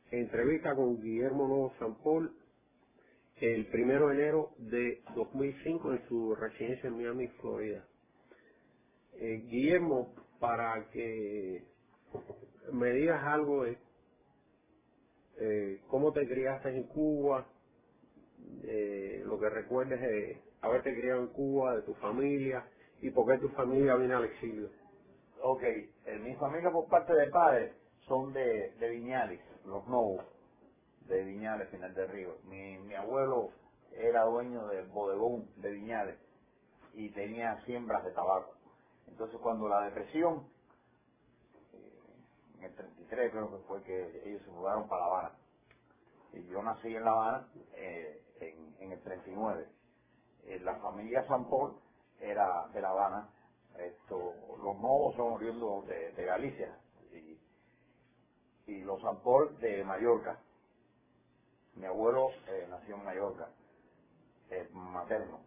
Entrevista con Guillermo Novo Sampol el 1 de enero de 2005 en su residencia en Miami, Florida. Guillermo, para que me digas algo de cómo te criaste en Cuba, lo que recuerdes de haberte criado en Cuba, de tu familia y por qué tu familia vino al exilio. Ok, mi familia por parte de padre son de Viñales, los Novos, de Viñales, Final del Río. Mi abuelo era dueño del bodegón de Viñales y tenía siembras de tabaco. Entonces cuando la depresión, en el 33 creo que fue que ellos se mudaron para La Habana. Y yo nací en La Habana en el 39. La familia Sampol era de La Habana. Los Novos son oriundos de Galicia y los Sampol de Mallorca. Mi abuelo nació en Mallorca, materno.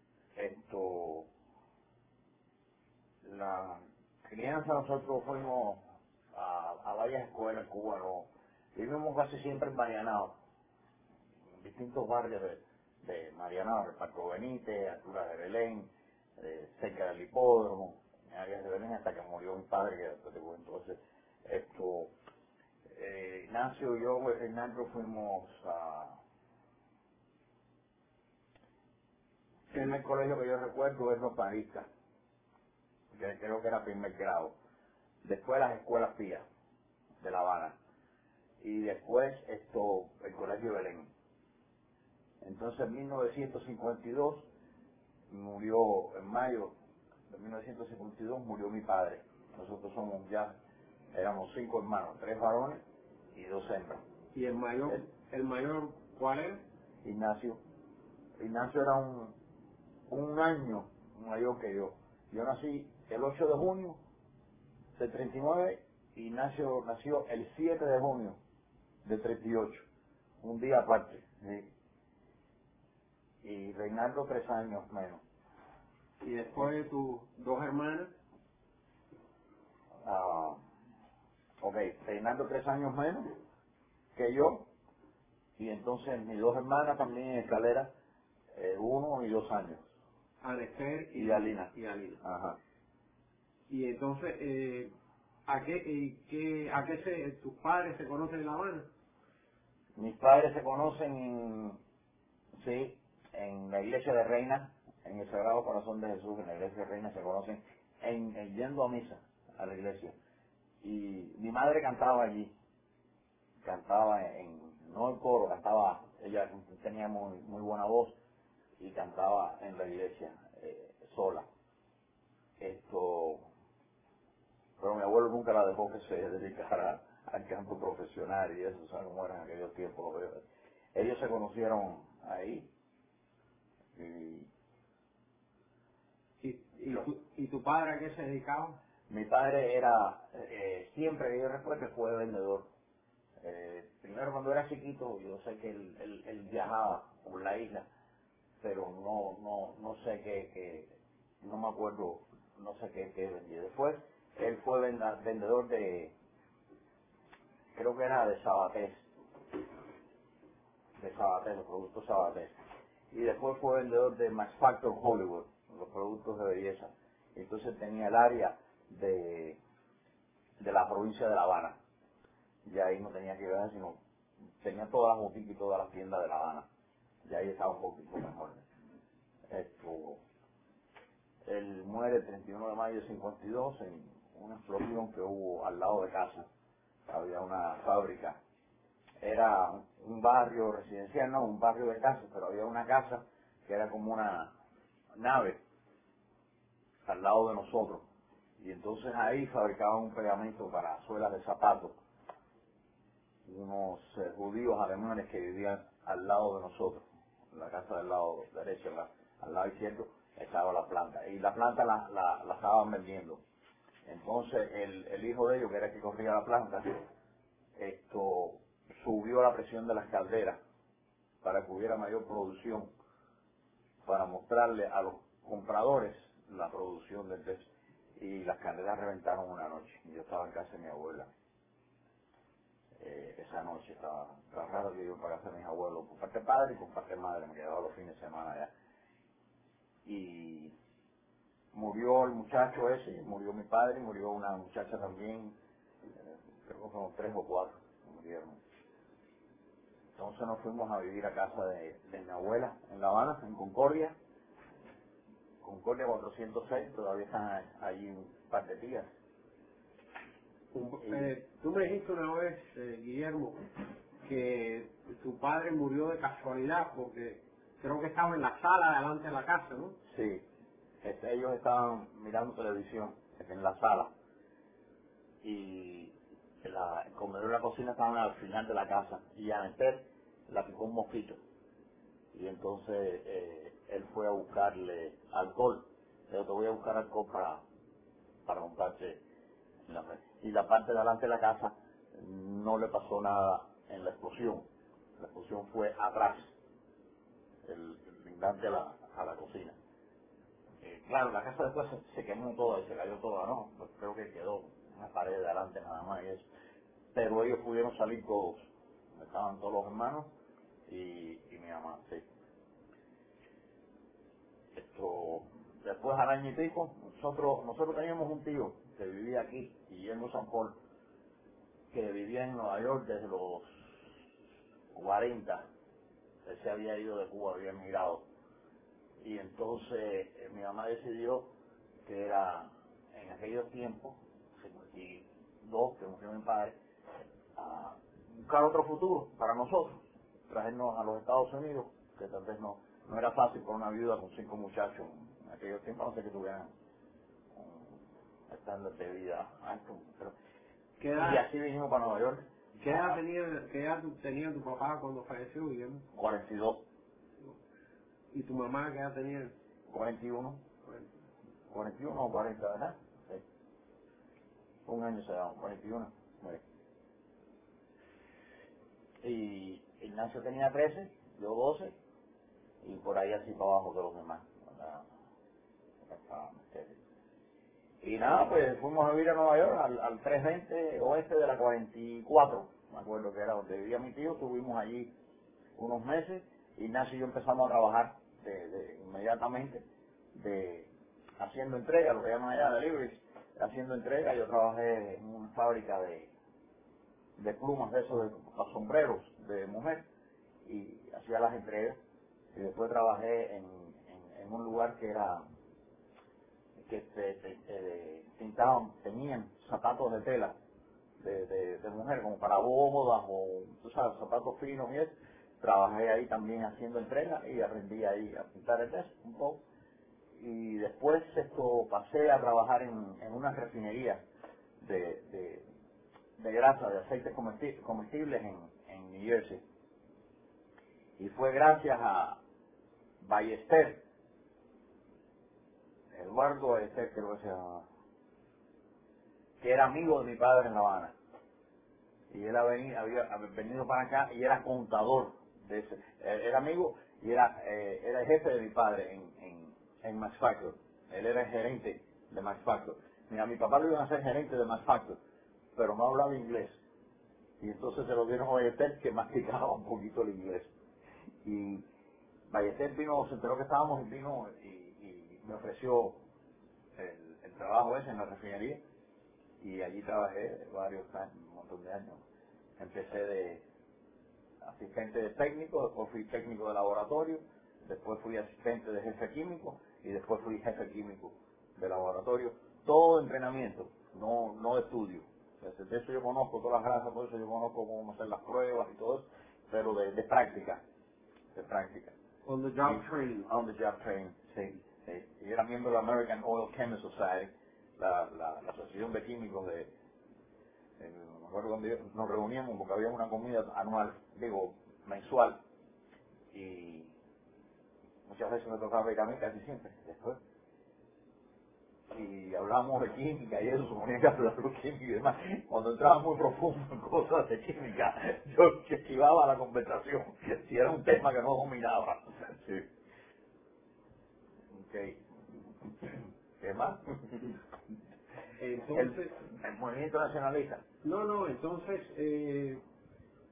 La crianza, nosotros fuimos a varias escuelas en Cuba, ¿no? Vivimos casi siempre en Marianao, en distintos barrios de Marianao, el Parco Benítez, altura de Belén, cerca del hipódromo, en áreas de Belén, hasta que murió mi padre, que después te cuento. Entonces, Ignacio y yo, Ignacio, fuimos el primer colegio que yo recuerdo es Los Paristas, que creo que era primer grado. Después las escuelas pías de La Habana. Y después el colegio Belén. Entonces en 1952 murió, en mayo de 1952 murió mi padre. Nosotros éramos 5 hermanos, 3 varones y 2 hembras. ¿Y el mayor cuál era? Ignacio. Ignacio era un año mayor que yo. Yo nací el 8 de junio del 39 y Ignacio nació el 7 de junio del 38, un día aparte. ¿Sí? Y Reinaldo 3 años menos. ¿Y después de tus 2 hermanas? Ok, Reinaldo 3 años menos que yo, y entonces mis 2 hermanas también en escalera, 1 y 2 años. Anester y Alina. Ajá. Y entonces, ¿a qué tus padres se conocen en La Habana? Mis padres se conocen en la iglesia de Reina, en el Sagrado Corazón de Jesús, en la iglesia de Reina se conocen yendo a misa, a la iglesia. Y mi madre cantaba allí, no en coro, ella tenía muy buena voz y cantaba en la iglesia sola. Pero mi abuelo nunca la dejó que se dedicara al canto profesional y eso, ¿sabes cómo eran aquellos tiempos? Ellos se conocieron ahí. ¿Y tu padre a qué se dedicaba? Mi padre era, siempre que yo recuerdo, fue vendedor. Primero cuando era chiquito, yo sé que él viajaba por la isla, pero no sé no me acuerdo, no sé qué vendía. Después, él fue vendedor creo que era de Sabatés, los productos Sabatés. Y después fue vendedor de Max Factor Hollywood, los productos de belleza. Entonces tenía el área de la provincia de La Habana. Y ahí no tenía que ver, sino tenía todas las boutiques y todas las tiendas de La Habana. Y ahí estaba un poquito mejor. Él muere el 31 de mayo de 52 en una explosión que hubo al lado de casa. Había una fábrica. Era un barrio residencial, no, un barrio de casas, pero había una casa que era como una nave al lado de nosotros. Y entonces ahí fabricaban un pegamento para suelas de zapatos. Unos judíos alemanes que vivían al lado de nosotros, en la casa del lado derecho, al lado izquierdo, estaba la planta. Y la planta la estaban vendiendo. Entonces el hijo de ellos, que era el que corría la planta, subió la presión de las calderas para que hubiera mayor producción, para mostrarle a los compradores la producción del test. Y las calderas reventaron una noche. Yo estaba en casa de mi abuela. esa noche estaba raro que yo para casa de mis abuelos, por parte de padre y por parte de madre, me quedaba los fines de semana allá. Y murió el muchacho ese, murió mi padre, murió una muchacha también, creo que fueron 3 o 4 que murieron. Entonces nos fuimos a vivir a casa de mi abuela en La Habana, en Concordia 406, todavía están allí un par de días. Tú me dijiste una vez, Guillermo, que tu padre murió de casualidad porque creo que estaba en la sala delante de la casa, ¿no? Sí, ellos estaban mirando televisión en la sala y el comedor y la cocina estaban al final de la casa y a meter la picó un mosquito y entonces él fue a buscarle alcohol, pero te voy a buscar alcohol para montarte en la mesa. Y la parte de delante de la casa no le pasó nada en la explosión fue atrás, el lindante a la cocina. Claro, la casa después se quemó toda y se cayó toda, ¿no? Pues creo que quedó una pared de adelante nada más y eso. Pero ellos pudieron salir todos. Estaban todos los hermanos y mi mamá, sí. Después al año y pico, nosotros teníamos un tío que vivía aquí, Guillermo San Paul, que vivía en Nueva York desde los 40. Él se había ido de Cuba, había emigrado. Y entonces mi mamá decidió que era en aquellos tiempos, 52, que murió mi padre, a buscar otro futuro para nosotros, traernos a los Estados Unidos, que tal vez no era fácil para una viuda con 5 muchachos en aquellos tiempos, no sé que tuvieran un estándar de vida alto, pero y así vinimos para Nueva York. ¿Qué edad tenía tu papá cuando falleció, Guillermo? 42. ¿Y tu mamá qué edad tenía? 41. 41 o 40, ¿verdad? Sí. Un año se daban, 41. Y Ignacio tenía 13, yo 12, y por ahí así para abajo de los demás. Y nada, pues fuimos a vivir a Nueva York, al 320 oeste de la 44, me acuerdo que era donde vivía mi tío, estuvimos allí unos meses, Ignacio y yo empezamos a trabajar inmediatamente, haciendo entrega, lo que llaman allá deliveries, haciendo entrega. Yo trabajé en una fábrica de plumas de esos, de los sombreros de mujer, y hacía las entregas. Y después trabajé en un lugar que era que pintaban, tenían zapatos de tela de mujer, como para bodas o, tú sabes, zapatos finos y eso. Trabajé ahí también haciendo entrega y aprendí ahí a pintar el test un poco. Y después pasé a trabajar en una refinería de grasa, de aceites comestibles en New Jersey. Y fue gracias a Ballester, Eduardo Ballester creo que se llamaba, que era amigo de mi padre en La Habana. Y él había venido para acá y era contador de ese. Era amigo y era el jefe de mi padre en Max Factor. Él era el gerente de Max Factor. Mira, mi papá lo iba a ser gerente de Max Factor, pero no hablaba inglés. Y entonces se lo dieron a Ballester, que masticaba un poquito el inglés. Y Ballester vino, se enteró que estábamos y vino y me ofreció el trabajo ese en la refinería. Y allí trabajé varios años, un montón de años. Empecé de asistente de técnico, después fui técnico de laboratorio, después fui asistente de jefe químico y después fui jefe químico de laboratorio. Todo de entrenamiento, no de estudio. Entonces, de eso yo conozco todas las grasas, por eso yo conozco cómo hacer las pruebas y todo eso, pero de práctica. De práctica. On the job training. On the job training, sí. Y era miembro de la American Oil Chemist Society, la asociación de químicos me acuerdo cuando nos reuníamos porque había una comida anual, mensual, y muchas veces me tocaba ir a mí, casi siempre, después. Y hablábamos de química y eso, suponía que hablar de química y demás. Cuando entraba muy profundo en cosas de química, yo esquivaba la conversación, si era un tema que no dominaba. Sí. Okay. ¿Qué más? Entonces, el movimiento nacionalista. entonces,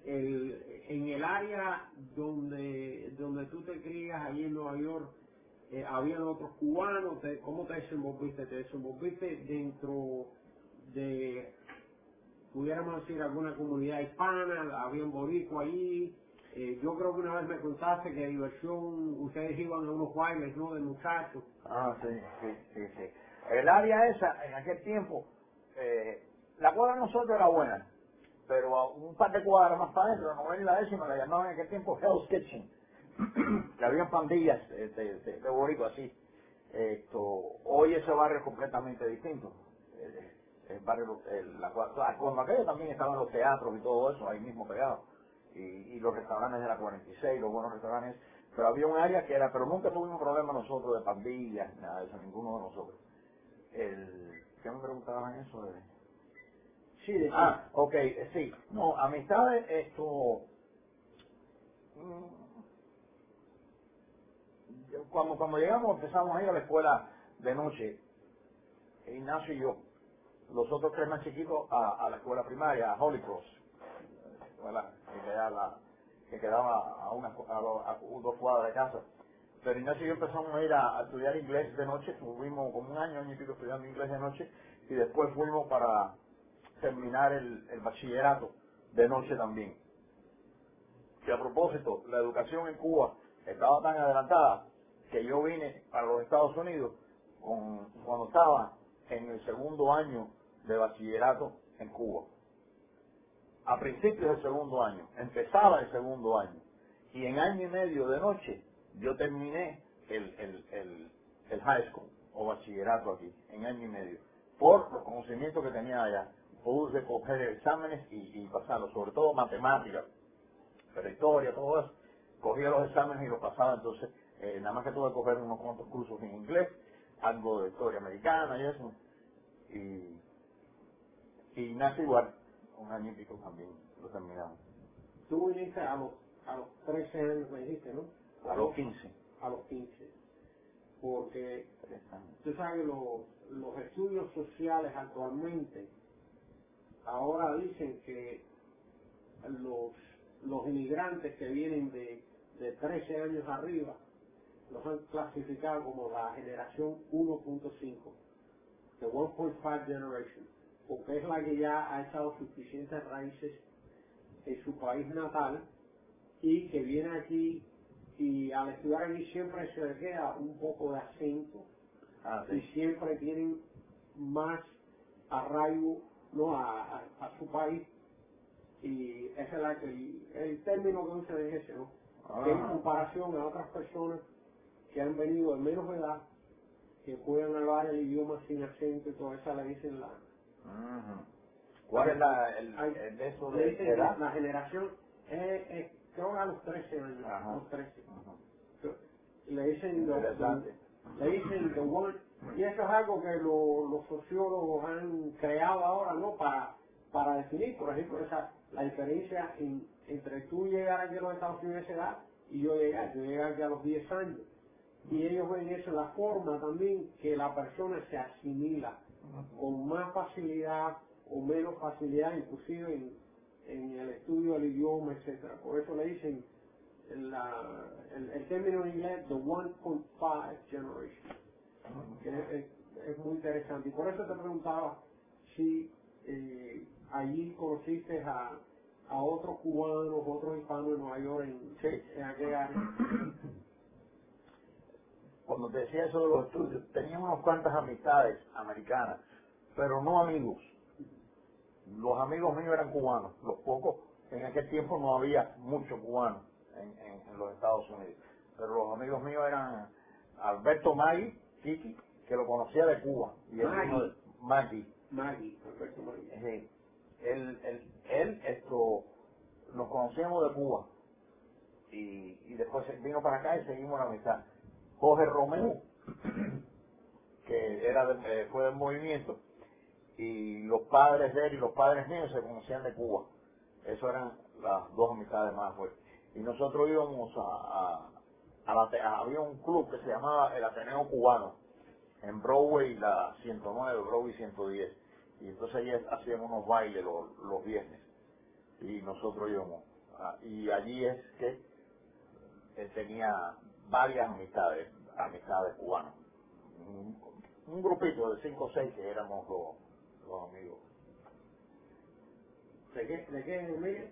en el área donde tú te crías, ahí en Nueva York, habían otros cubanos. ¿Cómo te desenvolviste? ¿Te desenvolviste dentro de, pudiéramos decir, alguna comunidad hispana? ¿Había un boricua allí? Yo creo que una vez me contaste que diversión, ustedes iban a unos bailes, ¿no?, de muchachos. Ah, sí, sí, sí, sí. El área esa, en aquel tiempo, la cuadra de nosotros era buena, pero a un par de cuadras más para adentro, la novena y la décima, la llamaban en aquel tiempo Hell's Kitchen, que habían pandillas de boricua así. Hoy ese barrio es completamente distinto. El barrio, cuando aquello también estaban los teatros y todo eso, ahí mismo pegados. Y los restaurantes de la 46, los buenos restaurantes. Pero había un área que era, pero nunca tuvimos problema nosotros de pandillas, nada de eso, ninguno de nosotros. ¿Qué me preguntaban eso? Sí, de Ok, sí. No, amistades, cuando llegamos empezamos a ir a la escuela de noche, Ignacio y yo, los otros tres más chiquitos a la escuela primaria, a Holy Cross, escuela que quedaba a 2 cuadras de casa. Pero Ignacio y yo empezamos a ir a estudiar inglés de noche, tuvimos como un año y pico estudiando inglés de noche, y después fuimos para terminar el bachillerato de noche también. Que a propósito, la educación en Cuba estaba tan adelantada que yo vine para los Estados Unidos cuando estaba en el segundo año de bachillerato en Cuba. A principios del segundo año, empezaba el segundo año, y en año y medio de noche yo terminé el high school o bachillerato aquí, en año y medio, por los conocimientos que tenía allá. Pude coger exámenes y pasarlos, sobre todo matemáticas, pero historia, todo eso. Cogía los exámenes y los pasaba, entonces nada más que tuve que coger unos cuantos cursos en inglés, algo de historia americana y eso, y nací igual, un año y pico también lo terminamos. Tú viniste a los 13 años, me dijiste, ¿no? A los 15. A los 15. Porque 3 años. tú sabes que los estudios sociales actualmente ahora dicen que los inmigrantes que vienen de 13 años arriba los han clasificado como la generación 1.5, the 1.5 generation, porque es la que ya ha echado suficientes raíces en su país natal y que viene aquí, y al estudiar aquí siempre se le queda un poco de acento y Sí. siempre tienen más arraigo, ¿no?, a su país, y esa es el término que usa es ese, ¿no? Que en comparación a otras personas que han venido de menos edad, que pueden hablar el idioma sin acento y todo eso, le dicen ¿Cuál es el de eso le de dicen edad? la generación, creo que a los 13 años, Ajá. los 13. Ajá. Le dicen Interesante. le dicen the one, y eso es algo que los sociólogos han creado ahora, ¿no?, para definir, por ejemplo, la diferencia entre tú llegar aquí a los Estados Unidos a esa edad y yo llegué aquí a los 10 años. Y ellos ven eso, la forma también que la persona se asimila con más facilidad o menos facilidad, inclusive en el estudio del idioma, etcétera. Por eso le dicen el término en inglés, the 1.5 generation, que es muy interesante. Y por eso te preguntaba si allí conociste a otros cubanos, otros hispanos en Nueva York, Sí. en aquella área. Cuando te decía eso de los estudios, tenía unas cuantas amistades americanas, pero no amigos. Los amigos míos eran cubanos, los pocos. En aquel tiempo no había muchos cubanos en los Estados Unidos. Pero los amigos míos eran Alberto Maggi, Kiki, que lo conocía de Cuba. Y el hijo de Maggi. Alberto Maggi. Sí. Nos conocíamos de Cuba. Y después vino para acá y seguimos la amistad. Jorge Romero, que fue del movimiento, y los padres de él y los padres míos se conocían de Cuba. Esas eran las dos amistades más fuertes. Y nosotros íbamos había un club que se llamaba el Ateneo Cubano, en Broadway, la 109, Broadway 110. Y entonces ahí hacían unos bailes los viernes. Y nosotros íbamos y allí es que él tenía varias amistades cubanas. Un grupito de 5 o 6 que éramos los amigos. ¿De qué, Miguel?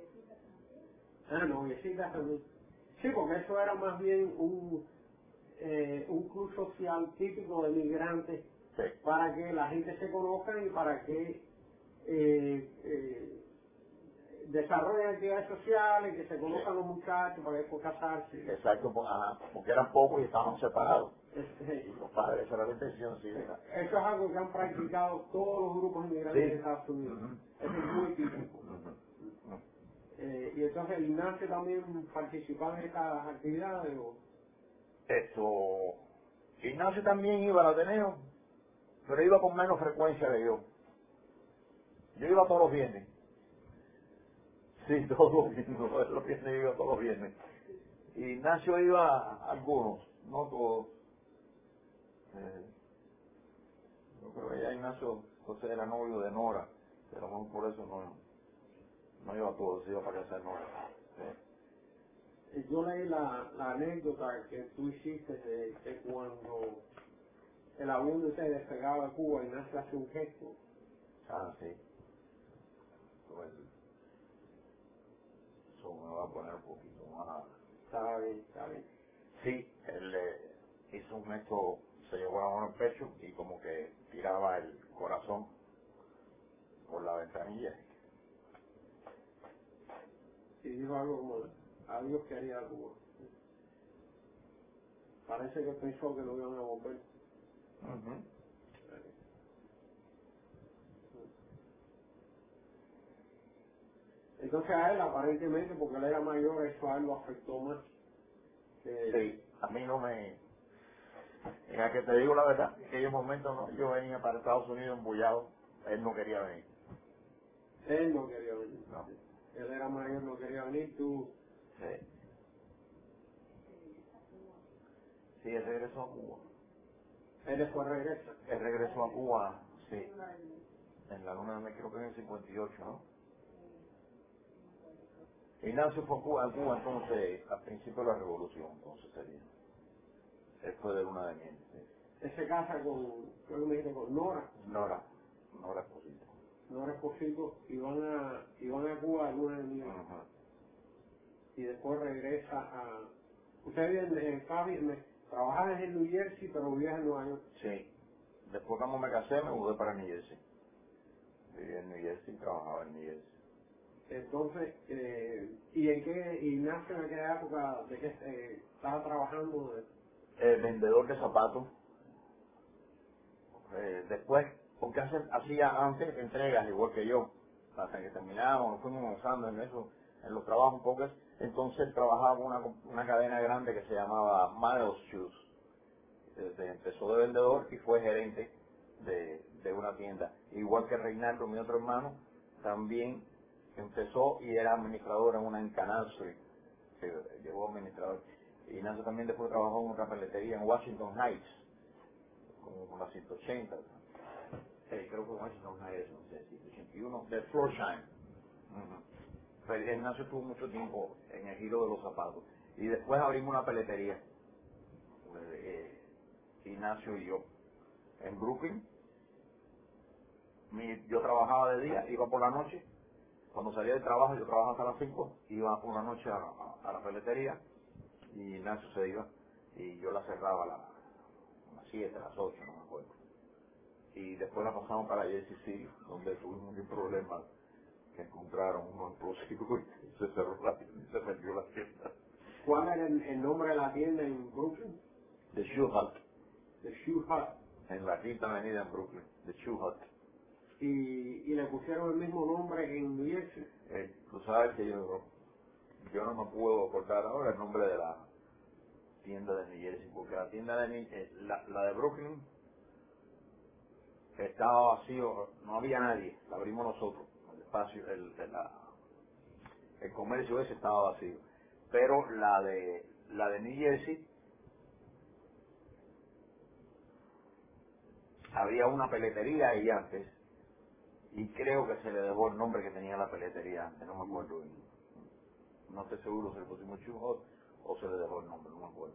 Noviecitas también. Sí, porque eso era más bien un club social típico de migrantes, Sí, para que la gente se conozca y para que desarrollen actividades sociales, que se conozcan los muchachos, para después casarse. exacto, porque eran pocos y estaban separados. Este, Y los padres, esa era la intención, sí. Eso es algo que han practicado todos los grupos inmigrantes Sí. de Estados Unidos. Ujú. Eso es muy típico. Y entonces Ignacio también participaba en estas actividades. Ignacio también iba al Ateneo, pero iba con menos frecuencia que yo. Yo iba todos los viernes. Sí, todos los viernes, los viernes iba todos los viernes. Ignacio iba a algunos, no todos. Yo creo que ya Ignacio José era novio de Nora, pero a lo mejor por eso no iba a todos, iba para casa de Nora. Sí. Yo leí la anécdota que tú hiciste de que cuando el avión de ustedes despegaba de Cuba, Ignacio hace un gesto. Ah, sí. Pues, eso me va a poner un poquito más. Está bien, está bien. Sí, él hizo un gesto, se llevó la mano al pecho y como que tiraba el corazón por la ventanilla. Y dijo algo como, adiós quería Cuba. Parece que pensó que lo iban a volver. Ujú. Entonces a él aparentemente, porque él era mayor, eso a él lo afectó más. Sí, a mí no me... En el que te digo la verdad, en aquellos momentos no, yo venía para Estados Unidos embullado, él no quería venir. Él no quería venir. No. Él era mayor, no quería venir, tú. Sí. Sí, él regresó a Cuba. Él después regresa. Él regresó a Cuba, sí, en la luna, creo que en el 58, ¿no? Ignacio fue a Cuba entonces, al principio de la revolución, entonces sería. Él fue de luna de miel, sí. Él se casa con, creo que me dijiste, con Nora. Nora Esposito. Nora Esposito, y van a Cuba a luna de miel. Ajá. Y después regresa a... Usted vive trabajaba en New Jersey, pero vivía en Nueva York. Sí. Después cuando me casé me mudé para New Jersey. Vivía en New Jersey y trabajaba en New Jersey. Entonces, ¿y en qué, Ignacio, en aquella época de que estaba trabajando? Vendedor de zapatos. Después, porque hacía antes entregas igual que yo. Hasta que terminábamos, nos fuimos avanzando en eso, en los trabajos un poco. Entonces trabajaba con una cadena grande que se llamaba Miles Shoes. Empezó de vendedor y fue gerente de una tienda. Igual que Reinaldo, mi otro hermano, también empezó y era administrador en Canal Street. Llegó administrador. Y Ignacio también después trabajó en otra peletería en Washington Heights, como con la 180. Creo que Washington Heights, no sé, 181, de Florsheim. Pero Ignacio estuvo mucho tiempo en el giro de los zapatos. Y después abrimos una peletería. Ignacio y yo en Brooklyn. Yo trabajaba de día, iba por la noche. Cuando salía del trabajo, yo trabajaba hasta las 5, iba por la noche a la peletería y Ignacio se iba y yo la cerraba a las 7, a las 8, no me acuerdo. Y después la pasamos para Jersey City, donde tuvimos un problema que encontraron unos explosivos y se cerró rápido y se perdió la tienda. ¿Cuál era el nombre de la tienda en Brooklyn? The Shoe Hut. The Shoe Hut. En la quinta avenida en Brooklyn. The Shoe Hut. Y le pusieron el mismo nombre en New Jersey. Tú sabes que yo no me puedo acordar ahora el nombre de la tienda de New Jersey, porque la tienda de la de Brooklyn estaba vacío, no había nadie, la abrimos nosotros, el espacio, el comercio ese estaba vacío. Pero la de New Jersey, había una peletería ahí antes, y creo que se le dejó el nombre que tenía la peletería antes, no me acuerdo bien. No estoy seguro si le pusimos Chujot o se le dejó el nombre, no me acuerdo.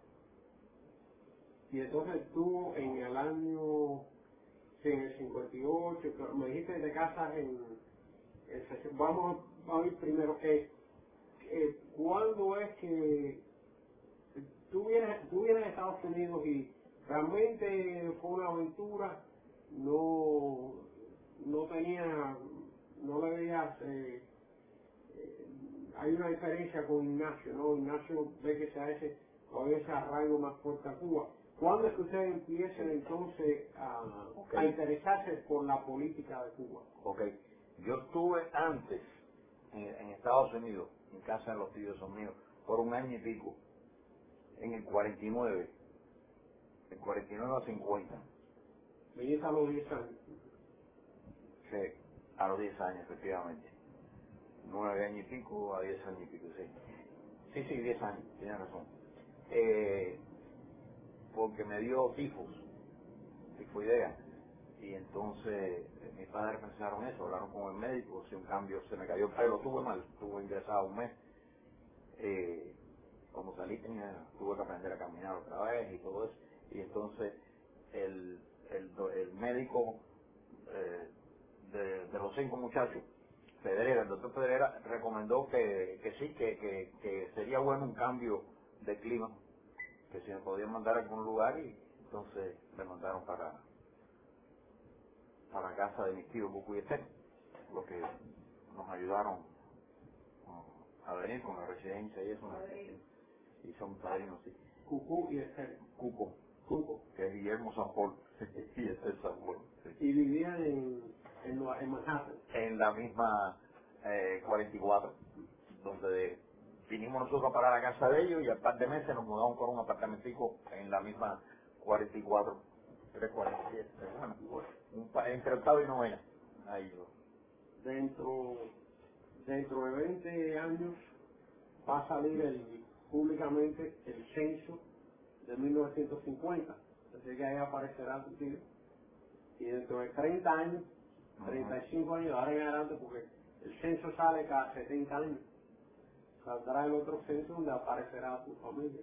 Y entonces tú en el año, sí, en el 58, que me dijiste que te casas vamos a ir primero, ¿cuándo es que tú vienes a Estados Unidos y realmente fue una aventura? No tenía, no le veías, hay una diferencia con Ignacio, ¿no? Ignacio ve que se hace todavía ese arraigo más fuerte a Cuba. ¿Cuándo es que ustedes empiezan entonces a interesarse por la política de Cuba? Ok, yo estuve antes en Estados Unidos, en casa de los tíos son míos, por un año y pico, en el 49, el 49 a 50. Viniste a los 10 años. Sí, a los 10 años, efectivamente. 9 años y pico a 10 años y pico, sí. Sí, 10 años, tienes razón. Porque me dio tifoidea. Y entonces mis padres pensaron eso, hablaron con el médico, hice un cambio, se me cayó el pelo, estuve mal, estuve ingresado un mes. Como salí tuve que aprender a caminar otra vez y todo eso. Y entonces el médico de los 5 muchachos, el doctor Pedrera, recomendó que sí, que sería bueno un cambio de clima, que si me podían mandar a algún lugar, y entonces me mandaron para casa de mis tíos Bucu y Esther, los que nos ayudaron a venir con la residencia y eso, y son padrinos, sí. Cucú y Esther. Cuco, Cuco. que es Guillermo San Paul, y Esther San Paul, sí. Y vivían en Manhattan. En la misma 44, donde vinimos nosotros para la casa de ellos, y al par de meses nos mudamos por un apartamentico en la misma 44, 347, bueno, entre octavo y novena. Ahí yo. Dentro de 20 años va a salir públicamente el censo de 1950. Así que ahí aparecerá tu tío. Y dentro de 30 años, 35 años, ahora en adelante, porque el censo sale cada 70 años, saldrá el otro censo donde aparecerá tu familia.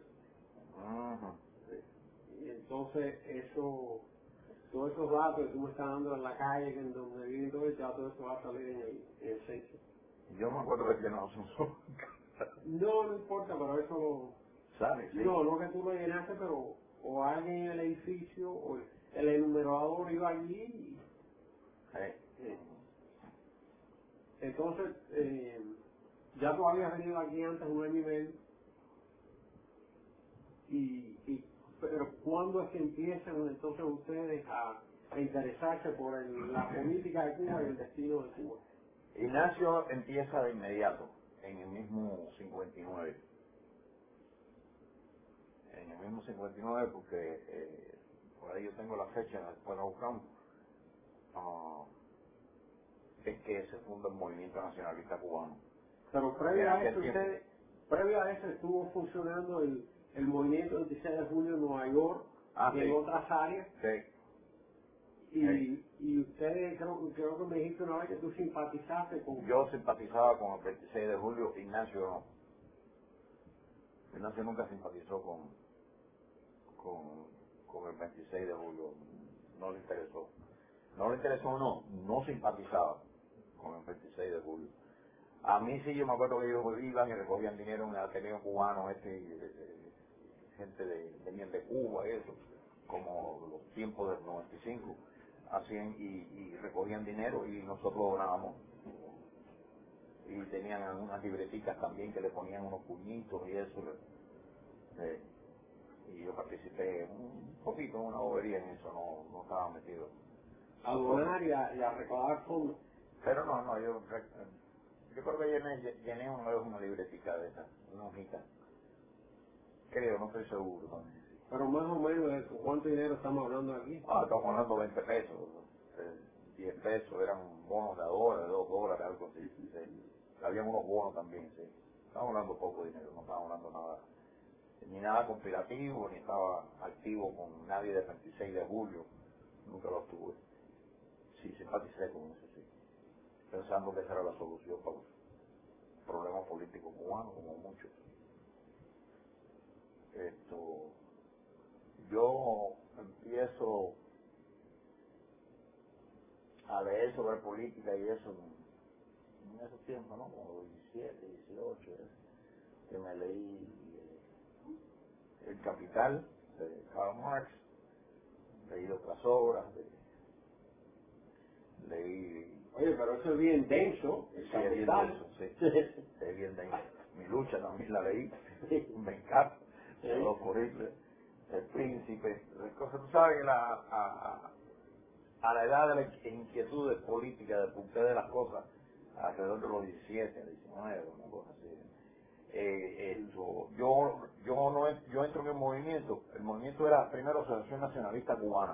Sí. Y entonces todos esos datos que tú me estás dando en la calle, en donde viven, ya todo eso va a salir en el censo. Yo me acuerdo de que no son. No importa, pero eso ¿Sabes? Sí. no que tú lo llenaste, pero o alguien en el edificio, o el enumerador iba allí. Entonces, ya tú habías venido aquí antes un año y medio, pero ¿cuándo es que empiezan entonces ustedes a interesarse por la política de Cuba y el destino de Cuba? Ignacio empieza de inmediato, en el mismo 59. En el mismo 59, porque por ahí yo tengo la fecha, después la buscamos, es que se funda el Movimiento Nacionalista Cubano. Pero previo a eso estuvo funcionando el movimiento 26 de julio en Nueva York y en otras áreas. Sí. Y ustedes, creo que me dijiste una vez que tú simpatizaste con... Yo simpatizaba con el 26 de julio, Ignacio no. Ignacio nunca simpatizó con el 26 de julio, no le interesó. No simpatizaba con el 26 de julio. A mí sí, yo me acuerdo que ellos iban y recogían dinero en el Ateneo Cubano, gente venían de Cuba, eso, como los tiempos del 95, hacían y recogían dinero y nosotros donábamos. Y tenían unas libreticas también que le ponían unos puñitos y eso. Y yo participé un poquito en una bobería en eso, no estaba metido. A donar y a recaudar fondos. Pero no, yo creo que llené una vez una libretica de esas, una hojita. Creo, no estoy seguro también. Sí. Pero más o menos, ¿de cuánto dinero estamos hablando aquí? Estamos hablando de 20 pesos, 10 pesos, eran bonos de $1, de $2, algo así. Sí. Habían unos bonos también, sí. Estamos hablando poco dinero, no estamos hablando nada, ni nada conspirativo, ni estaba activo con nadie del 26 de julio, nunca lo tuve. Sí, simpaticé con eso, sí. Pensando que esa era la solución para los problemas políticos cubanos. cubano, como muchos. Yo empiezo a leer sobre política y eso en esos tiempos, ¿no? Como 17, 18, que me leí El Capital de Karl Marx, leí otras obras, leí... Oye, pero eso es bien denso, el Sí, es bien Capital. denso, sí. Es bien denso. Mi lucha también la leí, me encanta. Los Corrientes, El Príncipe, las cosas, tú sabes que a la edad de la inquietud política, del porqué de las cosas, alrededor de los 17, 19, una cosa así. Yo entro en el movimiento era primero Asociación Nacionalista Cubana.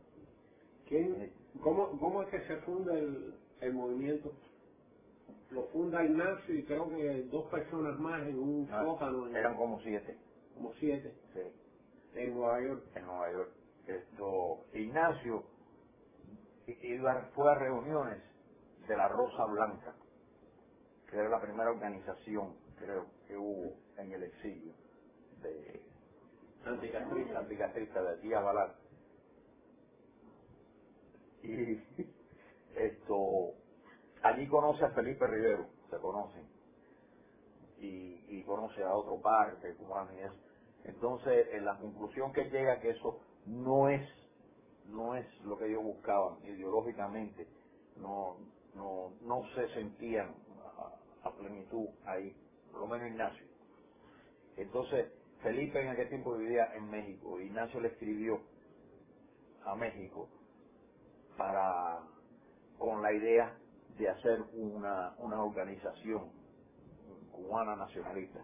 ¿Cómo es que se funda el movimiento? Lo funda Ignacio y creo que 2 personas más en un sótano. Eran como 7. Como 7. Sí. En Nueva York. En Nueva York. Ignacio fue a reuniones de la Rosa Blanca, que era la primera organización, creo, que hubo en el exilio de anticastrista de Díaz Balart. Y allí conoce a Felipe Rivero, se conocen, y conoce a otro par de cubanos y eso. Entonces, en la conclusión que llega que eso no es lo que ellos buscaban ideológicamente, no se sentían a plenitud ahí, por lo menos Ignacio. Entonces, Felipe en aquel tiempo vivía en México, Ignacio le escribió a México con la idea de hacer una organización cubana nacionalista.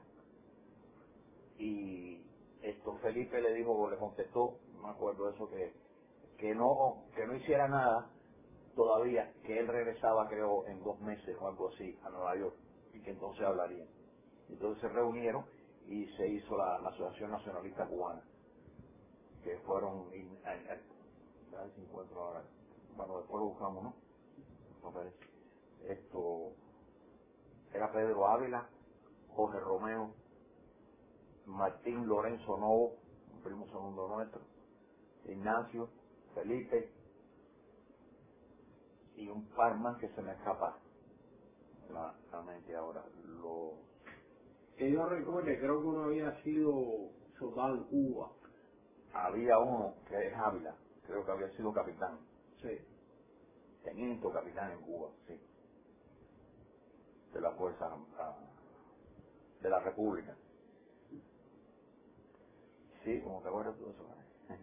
Y Felipe le contestó, no me acuerdo eso, que no hiciera nada todavía, que él regresaba creo en 2 meses o algo así a Nueva York, y que entonces hablarían. Entonces se reunieron y se hizo la Asociación Nacionalista Cubana, que fueron, a ver si encuentro ahora, bueno, después lo buscamos, ¿no? A ver, era Pedro Ávila, Jorge Romeo, Martín Lorenzo Novo, un primo segundo nuestro, Ignacio, Felipe, y un par más que se me escapa la mente ahora. Que yo recuerde, creo que uno había sido soldado en Cuba. Había uno que es Ávila, creo que había sido capitán. Sí. Teniente o capitán en Cuba, sí. De la Fuerza de la República. Sí, como te acuerdas tú de eso.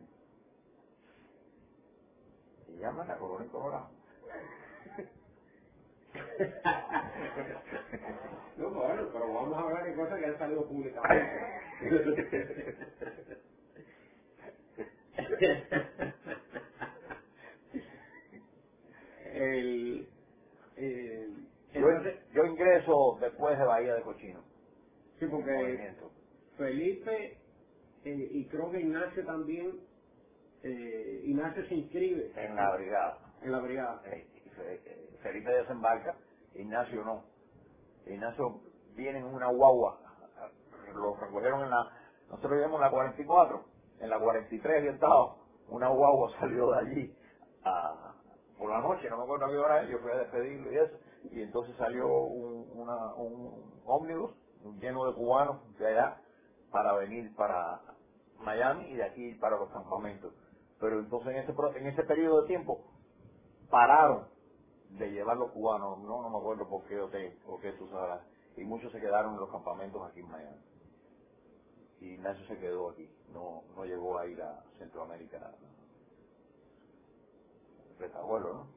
Y llaman a Colorín Colorado. No, bueno, pero vamos a ver qué cosas que han salido públicamente. Yo ingreso después de Bahía de Cochino. Sí, porque Felipe y creo que Ignacio también, Ignacio se inscribe en la brigada. En la brigada. Felipe desembarca, Ignacio no. Ignacio viene en una guagua, lo recogieron nosotros vivíamos en la 44, en la 43 había estado, una guagua salió de allí por la noche, no me acuerdo a qué hora es, yo fui a despedirlo y eso, y entonces salió un ómnibus lleno de cubanos de allá para venir para Miami y de aquí para los campamentos. Pero entonces en ese periodo de tiempo pararon de llevar los cubanos, no me acuerdo por qué o qué tú sabrás, y muchos se quedaron en los campamentos aquí en Miami. Y Ignacio se quedó aquí, no llegó a ir a Centroamérica. Retabuelo, ¿no?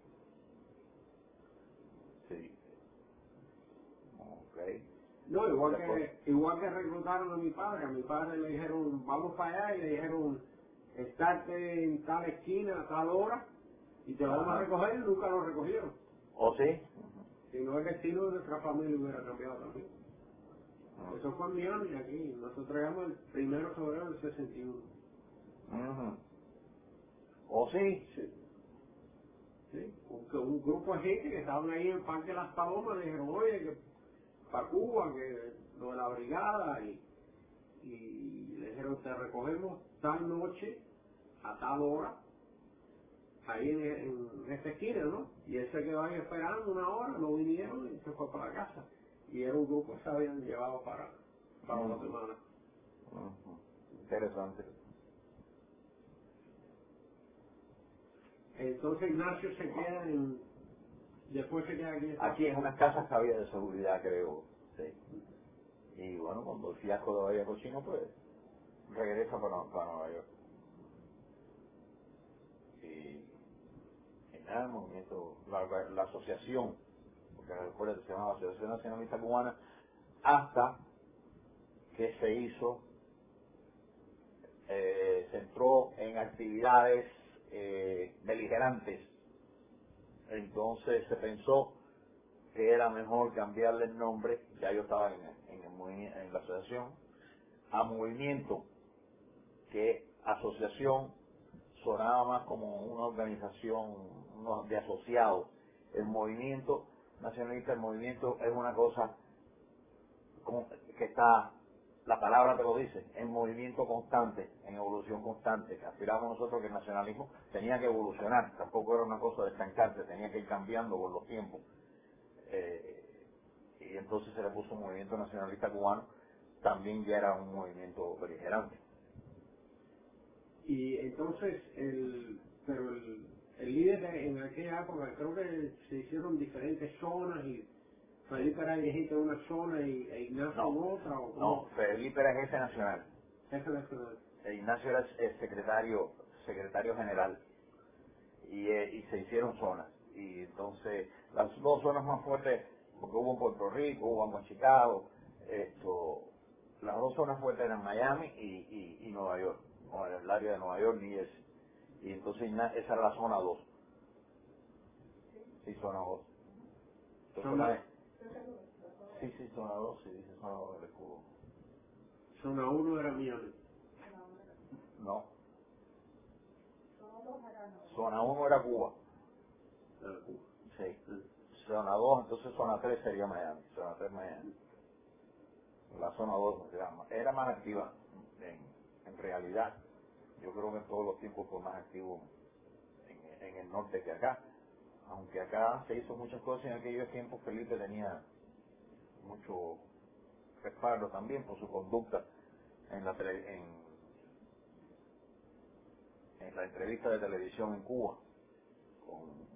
Sí. Ok. No, igual que reclutaron a mi padre le dijeron, vamos para allá, y le dijeron, estarte en tal esquina a tal hora, y te vamos a recoger, y nunca lo recogieron. ¿Oh, sí? Si no, el destino de nuestra familia hubiera cambiado también. Eso fue en Miami, aquí. Nosotros llegamos el 1 de febrero del 61. ¿Oh, sí? Sí. Sí. Un grupo de gente que estaban ahí en el Parque Las Palomas le dijeron, oye, que para Cuba, que lo de la brigada, y le dijeron, te recogemos tal noche, a tal hora, ahí en esta esquina, ¿no? Y él se quedó ahí esperando una hora, no vinieron y se fue para la casa. Y era un grupo que se habían llevado para Guatemala. Interesante. Entonces Ignacio se queda después se queda aquí. Aquí en unas casas que había de seguridad, creo. Sí. Y bueno, cuando el fiasco de Bahía Cochino, pues regresa para Nueva York. Y nada, el movimiento, la asociación, porque recuerda que se llamaba Asociación Nacionalista Cubana, hasta que se hizo, se entró en actividades beligerantes. Entonces se pensó que era mejor cambiarle el nombre, ya yo estaba en la asociación, a movimiento, que asociación sonaba más como una organización de asociados. El movimiento nacionalista, el movimiento es una cosa que está, la palabra te lo dice, en movimiento constante, en evolución constante. Aspiramos nosotros que el nacionalismo tenía que evolucionar, tampoco era una cosa de estancarse, tenía que ir cambiando con los tiempos. Y entonces se le puso un movimiento nacionalista cubano, también ya era un movimiento beligerante. Y entonces, pero el líder en aquella época, creo que se hicieron diferentes zonas y Felipe era viejito en una zona e Ignacio en otra. ¿O no, Felipe era jefe nacional. Jefe nacional. Ignacio era el secretario general. Y se hicieron zonas. Y entonces, las dos zonas más fuertes, porque hubo en Puerto Rico, hubo en Chicago, las dos zonas fuertes eran Miami y Nueva York, o el área de Nueva York, New Jersey. Y entonces esa era la zona 2. Sí, zona 2. Sí, zona 2, sí, dice zona 2 del escudo. Zona 1 era Miami. No. Zona 1 era Cuba. Era Cuba. Sí. Zona 2, entonces zona 3 sería Miami. Zona 3 Miami. La zona 2 se llama. Era más activa en realidad. Yo creo que en todos los tiempos fue más activo en el norte que acá. Aunque acá se hizo muchas cosas en aquellos tiempos, Felipe tenía mucho respaldo también por su conducta en la entrevista de televisión en Cuba con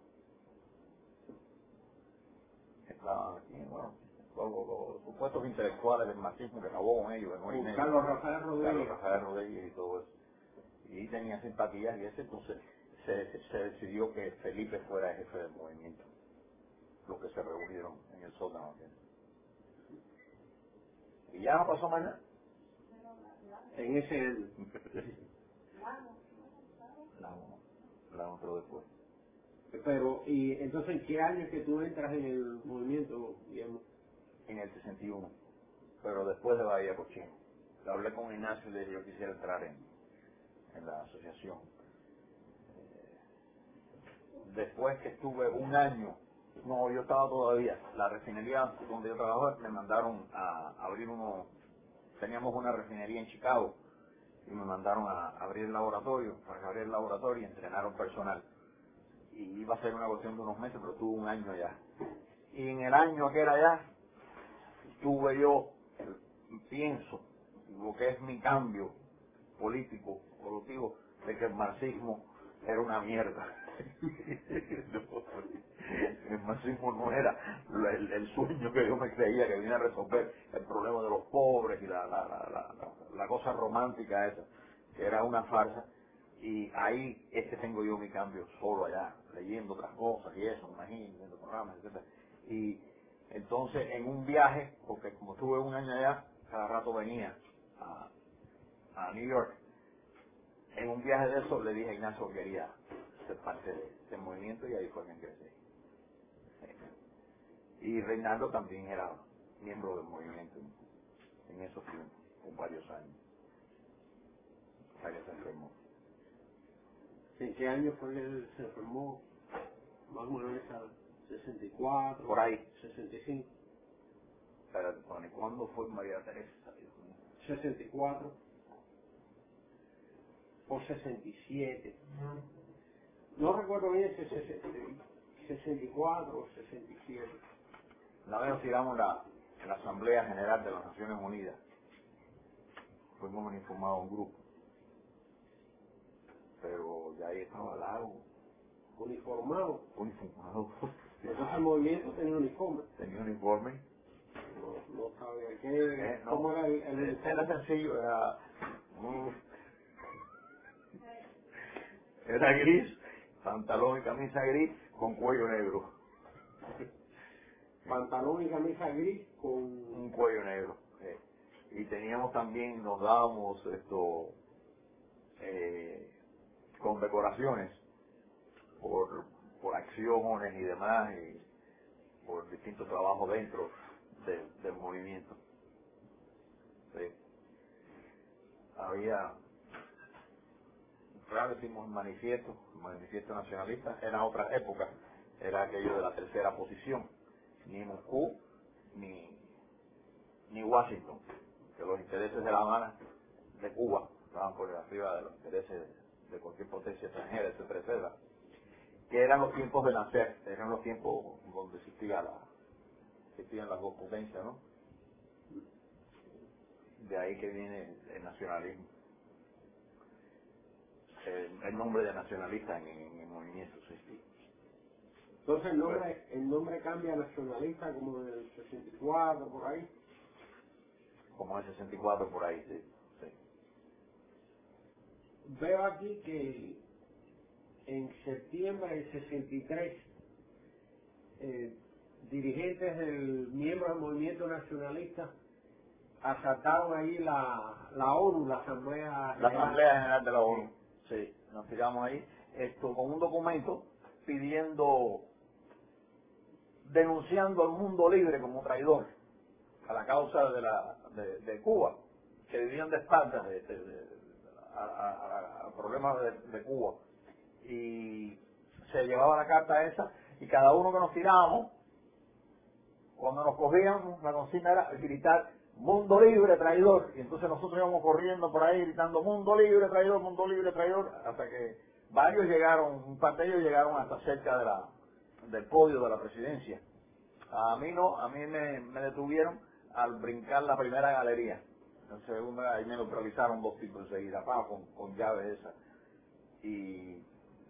los supuestos intelectuales del marxismo que acabó con ellos en Carlos Rafael Rodríguez y todo eso, y tenía simpatías y ese, entonces se decidió que Felipe fuera el jefe del movimiento, los que se reunieron en el sótano y ya no pasó más nada en ese año. la otro después. Pero, y entonces, ¿en qué año es que tú entras en el movimiento, Guillermo? En el 61, pero después de Bahía Cochino. Hablé con Ignacio y le dije yo quisiera entrar en la asociación. Después que estuve un año, no, yo estaba todavía, la refinería donde yo trabajaba, me mandaron a abrir teníamos una refinería en Chicago, y me mandaron a abrir el laboratorio, para abrir el laboratorio y entrenar a un personal. Y iba a ser una cuestión de unos meses, pero tuve un año ya. Y en el año que era ya, tuve yo, pienso, lo que es mi cambio político, evolutivo, de que el marxismo era una mierda. El marxismo no era el sueño que yo me creía que venía a resolver el problema de los pobres y la cosa romántica esa, que era una farsa. Y ahí es que tengo yo mi cambio solo allá, leyendo otras cosas y eso, imagínate, viendo programas, etcétera. Y entonces en un viaje, porque como estuve un año allá, cada rato venía a New York, en un viaje de eso le dije a Ignacio que quería ser parte de este movimiento y ahí fue que ingresé. Y Reinaldo también era miembro del movimiento en esos tiempos, con varios años. Varios se enfermó. ¿En qué año fue que él se formó? Más o menos a 64. Por ahí. 65. espérate, Tony, ¿cuándo fue María Teresa? 64 o 67. No recuerdo bien si es 64 o 67. Una vez nos tiramos en la Asamblea General de las Naciones Unidas. Fuimos uniformados a un grupo. Pero ya ahí estaba Lago. Uniformado. Uniformado. Entonces el movimiento tenía uniforme. Tenía uniforme. No sabía qué. No, ¿Cómo era el uniforme? era sencillo, era gris, pantalón y camisa gris con cuello negro. Pantalón y camisa gris con Un cuello negro. Y teníamos también, nos dábamos condecoraciones por acciones y demás, y por distintos trabajos dentro del movimiento. Sí. Había, claro, hicimos un manifiesto nacionalista, era otra época, era aquello de la tercera posición, ni Moscú ni Washington, que los intereses de La Habana, de Cuba, estaban por arriba de los intereses de cualquier potencia extranjera, etcétera, etcétera, que eran los tiempos de nacer, eran los tiempos donde existían las dos potencias, ¿no? De ahí que viene el nacionalismo. El nombre de nacionalista en el movimiento, sí. Entonces el nombre cambia a nacionalista como en el 64 por ahí. Como el 64 por ahí, sí. Veo aquí que en septiembre del 63 dirigentes miembros del movimiento nacionalista asaltaron ahí la ONU, la Asamblea General de la ONU. Sí, nos tiramos ahí con un documento denunciando al mundo libre como traidor a la causa de Cuba, que vivían de espaldas a problemas de Cuba. Y se llevaba la carta esa, y cada uno que nos tirábamos, cuando nos cogíamos, la consigna era gritar mundo libre, traidor, y entonces nosotros íbamos corriendo por ahí gritando mundo libre, traidor, hasta que varios llegaron, un par de ellos llegaron hasta cerca del podio de la presidencia. A mí no, a mí me detuvieron al brincar la primera galería. Entonces ahí me neutralizaron dos tipos enseguida, con llaves esas. Y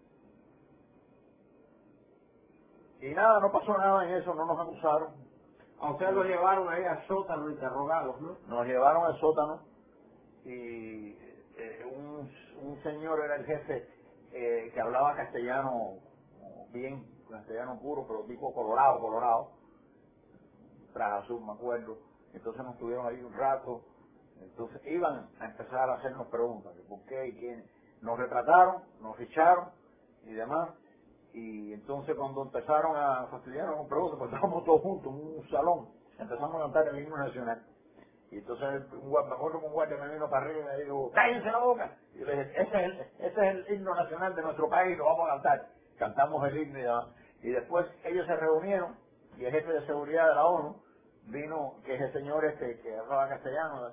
nada, no pasó nada en eso, no nos acusaron. A ustedes los llevaron ahí al sótano interrogados, ¿no? Nos llevaron al sótano y un señor era el jefe que hablaba castellano bien, castellano puro, pero tipo colorado, traje azul, me acuerdo. Entonces nos tuvieron ahí un rato, entonces iban a empezar a hacernos preguntas, de por qué y quién. Nos retrataron, nos ficharon y demás. Y entonces cuando empezaron a fastidiarnos con preguntas, pues estábamos todos juntos en un salón, empezamos a cantar el himno nacional. Y entonces me acuerdo que un guardia me vino para arriba y me dijo, ¡cállense la boca! Y yo le dije, ese es el himno nacional de nuestro país, lo vamos a cantar. Cantamos el himno y demás. Y después ellos se reunieron, y el jefe de seguridad de la ONU vino, que es el señor que hablaba castellano,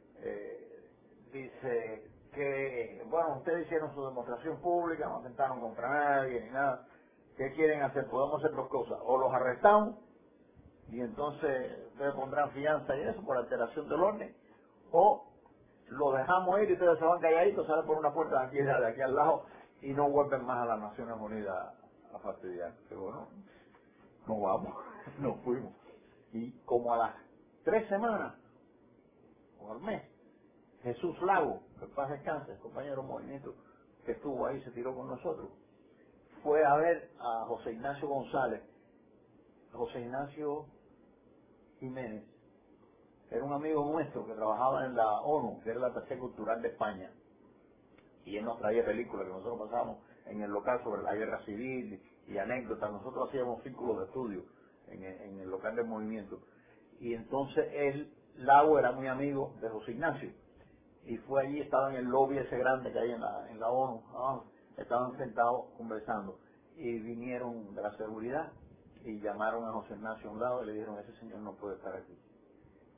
dice que, bueno, ustedes hicieron su demostración pública, no atentaron contra nadie ni nada. ¿Qué quieren hacer? Podemos hacer dos cosas. O los arrestamos, y entonces ustedes pondrán fianza y eso por alteración del orden, o lo dejamos ir y ustedes se van calladitos, salen por una puerta de aquí al lado y no vuelven más a las Naciones Unidas a fastidiar. Pero bueno, no vamos, nos fuimos. Y como a las 3 semanas o al mes, Jesús Lago, que paz descanse, el compañero movimiento que estuvo ahí, se tiró con nosotros, fue a ver a José Ignacio González. José Ignacio Jiménez era un amigo nuestro que trabajaba en la ONU, que era la Tercera Cultural de España, y él nos traía películas que nosotros pasábamos en el local sobre la guerra civil y anécdotas. Nosotros hacíamos círculos de estudio en el local del movimiento, y entonces Lago era muy amigo de José Ignacio, y fue allí, estaba en el lobby ese grande que hay en la ONU, estaban sentados conversando, y vinieron de la seguridad y llamaron a José Ignacio a un lado y le dijeron, ese señor no puede estar aquí.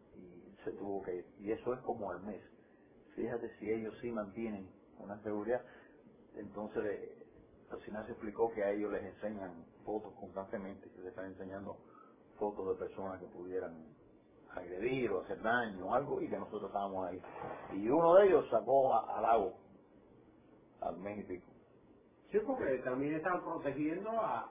se tuvo que ir. Y eso es como al mes. Fíjate si ellos sí mantienen una seguridad. Entonces, se explicó que a ellos les enseñan fotos constantemente, que les están enseñando fotos de personas que pudieran agredir o hacer daño o algo, y que nosotros estábamos ahí. Y uno de ellos sacó al lago, al mes y pico. Sí, porque también están protegiendo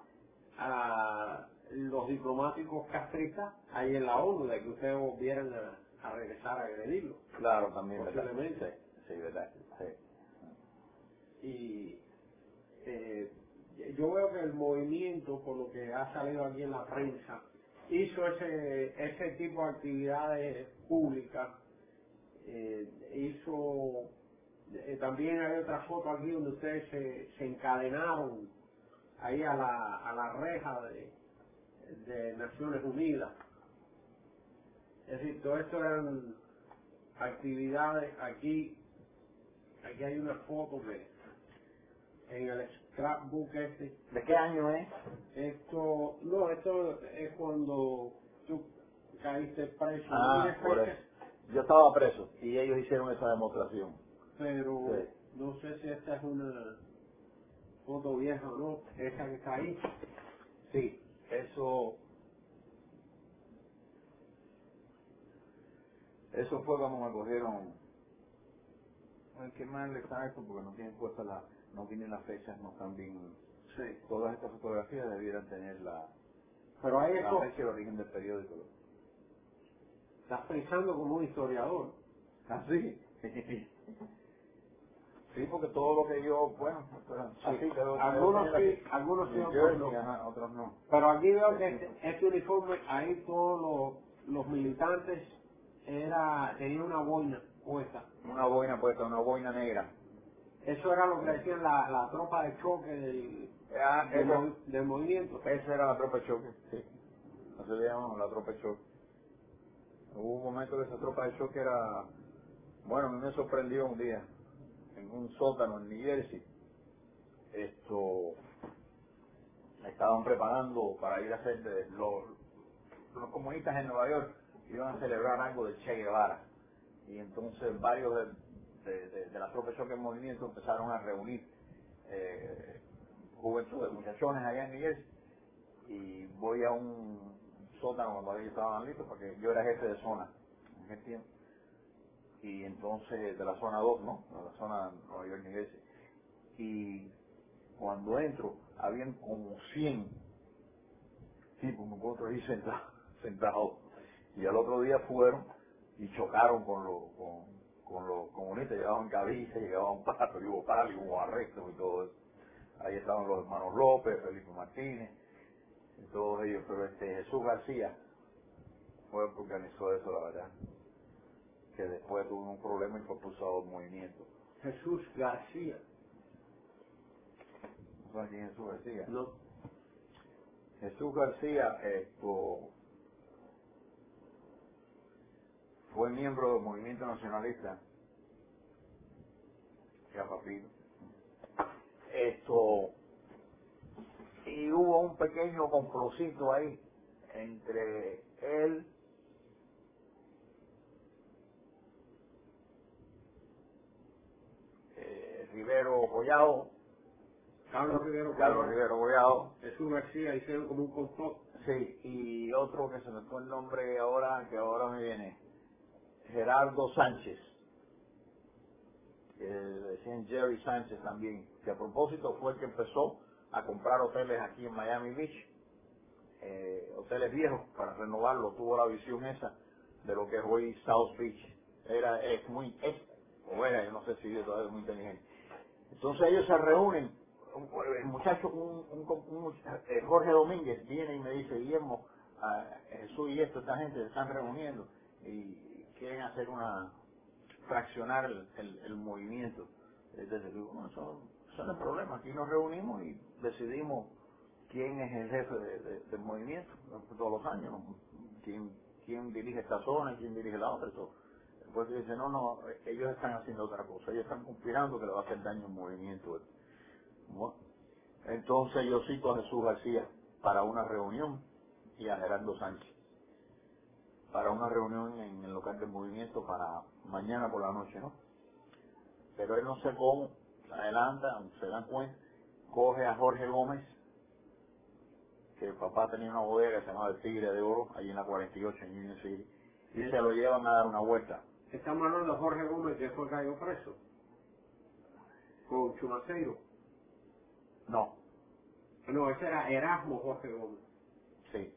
a los diplomáticos castristas ahí en la ONU, de que ustedes volvieran a regresar a agredirlo. Claro, también, Posiblemente. ¿verdad? Sí, sí, verdad. Sí. Y yo veo que el movimiento, por lo que ha salido aquí en la prensa, hizo ese tipo de actividades públicas, también hay otra foto aquí donde ustedes se encadenaron ahí a la reja de Naciones Unidas. Es decir, todo esto eran actividades. Aquí hay una foto en el scrapbook este. ¿De qué año es? Esto es cuando tú caíste preso. Por eso. Yo estaba preso y ellos hicieron esa demostración. Pero Sí. no sé si esta es una foto vieja o no, esa que está ahí. Sí, eso fue cuando me cogieron. Ay, qué mal está esto porque no tienen puesta no tienen las fechas, no están bien. Sí. Todas estas fotografías debieran tener Pero hay la esto, fecha y el origen del periódico. estás pensando como un historiador. ¿Así? Sí, porque todo lo que yo, bueno, así, pero Algunos sí, otros no. Ajá, otros no. Pero aquí veo que este uniforme, ahí todos los militantes tenían una boina puesta. Una boina puesta, una boina negra. Eso era lo que decían la tropa de choque del movimiento. Esa era la tropa de choque, sí. Así le llamamos la tropa de choque. Hubo un momento que esa tropa de choque era, bueno, a mí me sorprendió un día, en un sótano en New Jersey, estaban preparando para ir a hacer los comunistas en Nueva York iban a celebrar algo de Che Guevara, y entonces varios de la tropa de choque en movimiento empezaron a reunir juventud de muchachones allá en New Jersey, y voy a un sótano cuando ellos estaban listos, porque yo era jefe de zona en ese tiempo, y entonces de la zona 2, ¿no? De la zona Nueva York, New Jersey. Y cuando entro, habían como 100 tipos, nosotros ahí sentados. Y al otro día fueron y chocaron con los comunistas, llevaban cabezas, llevaban palos, y hubo arrestos y todo eso. Ahí estaban los hermanos López, Felipe Martínez, y todos ellos, pero Jesús García fue el que organizó eso, la verdad, que después tuvo un problema y fue expulsado del movimiento. Jesús García. ¿No saben quién es Jesús García? No. Jesús García fue miembro del movimiento nacionalista, que era papito. Y hubo un pequeño complocito ahí entre él Rivero Collado, Carlos Rivero Collado, Jesús García, hicieron como un complot. sí, y otro que se me fue el nombre ahora, que ahora me viene, Gerardo Sánchez, decían Jerry Sánchez también, que a propósito fue el que empezó a comprar hoteles aquí en Miami Beach, hoteles viejos para renovarlo, tuvo la visión esa de lo que es hoy South Beach. Yo no sé si todavía es muy inteligente. Entonces ellos se reúnen, el muchacho, Jorge Domínguez viene y me dice, Guillermo, Jesús y esta gente se están reuniendo y quieren hacer fraccionar el movimiento. Entonces digo, no, eso no es problema, aquí nos reunimos y decidimos quién es el jefe del movimiento todos los años, ¿no? quién dirige esta zona y quién dirige la otra. Eso. Después dice, no, ellos están haciendo otra cosa, ellos están conspirando que le va a hacer daño al movimiento. ¿No? Entonces yo cito a Jesús García para una reunión y a Gerardo Sánchez para una reunión en local del movimiento para mañana por la noche, ¿no? Pero él no sé cómo, adelanta, se dan cuenta, coge a Jorge Gómez, que el papá tenía una bodega que se llamaba El Tigre de Oro, allí en la 48 en Union City, y se lo llevan a dar una vuelta. Estamos hablando de Jorge Gómez, que fue cayó preso con Chumaceiro. No, No, ese era Erasmo Jorge Gómez. sí.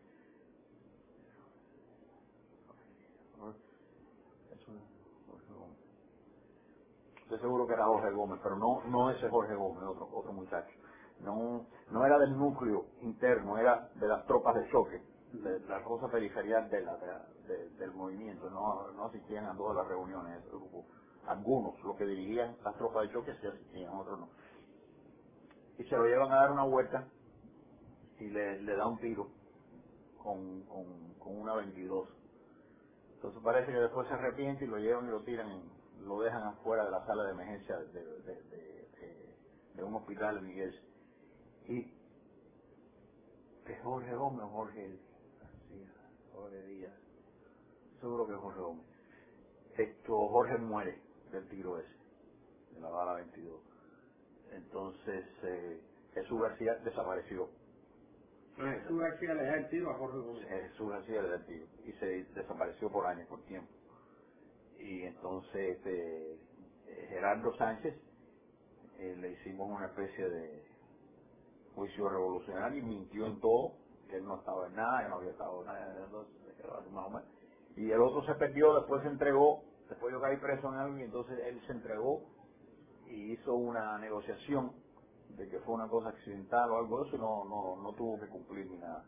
Jorge Gómez. Estoy seguro que era Jorge Gómez, pero no ese Jorge Gómez, otro muchacho. No era del núcleo interno, era de las tropas de choque, de la cosa periferial del movimiento. No asistían a todas las reuniones de ese grupo. Algunos, los que dirigían las tropas de choque, sí asistían, otros no. Y se lo llevan a dar una vuelta y le da un tiro con una 22. Entonces parece que después se arrepiente y lo llevan y lo tiran, lo dejan afuera de la sala de emergencia de un hospital en Miguel. Y es Jorge Gómez o Jorge Díaz, seguro que es Jorge Gómez. Jorge muere del tiro ese, de la bala 22. Entonces Jesús García desapareció. Jesús García le da el tiro a Jorge Gómez. Jesús García le da el tiro y se desapareció por años, por tiempo. Y entonces Gerardo Sánchez le hicimos una especie de juicio revolucionario y mintió en todo, que él no estaba en nada, que no había estado en nada, entonces, más o menos. Y el otro se perdió, después se entregó, después yo caí preso en algo y entonces él se entregó y hizo una negociación de que fue una cosa accidental o algo de eso y no tuvo que cumplir ni nada.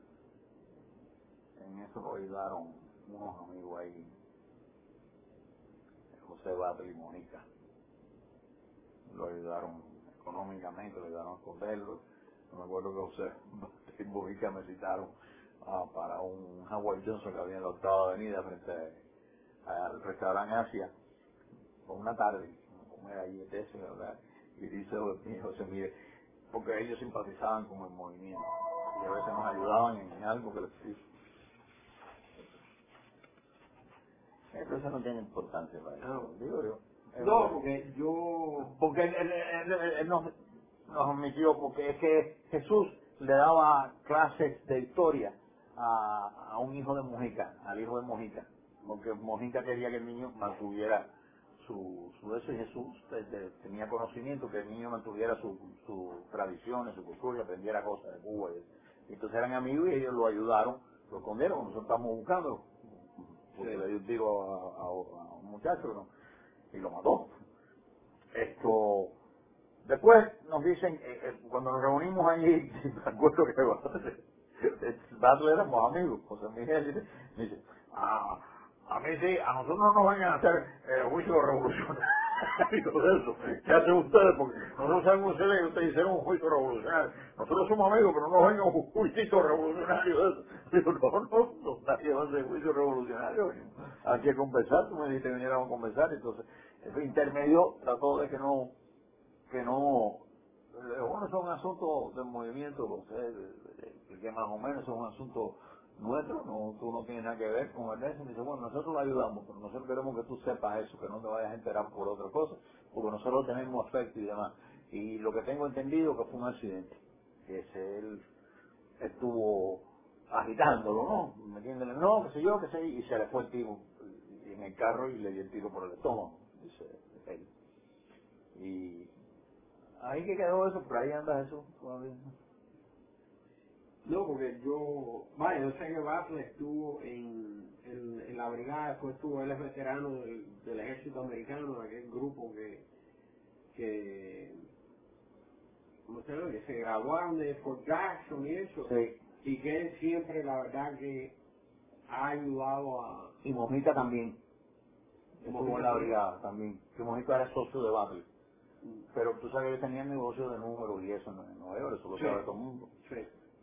En eso lo ayudaron unos amigos ahí, José Batlle y Mónica. Lo ayudaron económicamente, lo ayudaron a esconderlo. No me acuerdo que José Batlle y Mónica me citaron para un Howard Johnson que había en la Octava Avenida frente al restaurante Asia, por una tarde, comer ahí eso, ¿verdad? Y dice José, mire, porque ellos simpatizaban con el movimiento y a veces nos ayudaban en algo que les hizo. Pero eso no tiene importancia para eso, digo yo. No, porque yo... Porque él nos admitió, porque es que Jesús le daba clases de historia a un hijo de Mojica, al hijo de Mojica, porque Mojica quería que el niño mantuviera su eso, y Jesús tenía conocimiento que el niño mantuviera sus tradiciones, su cultura, y aprendiera cosas de Cuba. Y entonces eran amigos y ellos lo ayudaron, lo escondieron, nosotros estamos buscando, porque le dio un tiro a un muchacho, ¿no? Y lo mató. Después nos dicen, cuando nos reunimos allí, me acuerdo que Batlle éramos amigos, José Miguel dice, a mí sí, a nosotros no nos van a hacer juicio revolucionario de eso. ¿Qué hacen ustedes? Porque nosotros sabemos que ustedes hicieron un juicio revolucionario. Nosotros somos amigos, pero no nos venga un juicio revolucionario de eso. Digo, no, nadie va a hacer juicio revolucionario. Hay que conversar, tú me dijiste que viniéramos a conversar, entonces el intermedio trató de que no, bueno, eso es un asunto del movimiento, lo sé, que más o menos es un asunto nuestro, tú no tienes nada que ver con el eso. Me dice, bueno, nosotros lo ayudamos, pero nosotros queremos que tú sepas eso, que no te vayas a enterar por otra cosa, porque nosotros tenemos afecto y demás. Y lo que tengo entendido que fue un accidente, que él estuvo agitándolo, ¿no? Metiéndole, no, qué sé yo, y se le fue el tiro en el carro y le dio el tiro por el estómago, dice él. Y ahí que quedó eso, por ahí anda eso todavía. No, porque yo sé que Batlle estuvo en la brigada, después él es veterano del ejército americano, de aquel grupo que ¿cómo se llama? Que se graduaron de Fort Jackson y eso. Sí. Y que él siempre, la verdad, que ha ayudado a... Y Mojica también. Estuvo en la brigada también. Que Mojica era socio de Batlle. Pero tú sabes que tenía negocio de números y eso en Nueva York, eso lo sabe todo el mundo. Sí.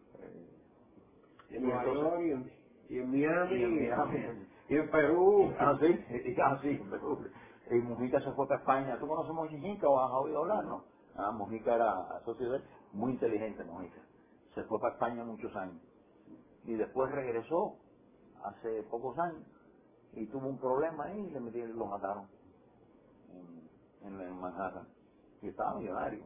En Nueva York y en Miami. Y en Miami. Y en Perú. Sí, en Perú. Y Mojica se fue para España. ¿Tú conoces a Mojica o has oído hablar, no? Mojica era socio de él, muy inteligente Mojica. Se fue para España muchos años. Y después regresó, hace pocos años, y tuvo un problema ahí y lo mataron en Manhattan. Y estaba millonario.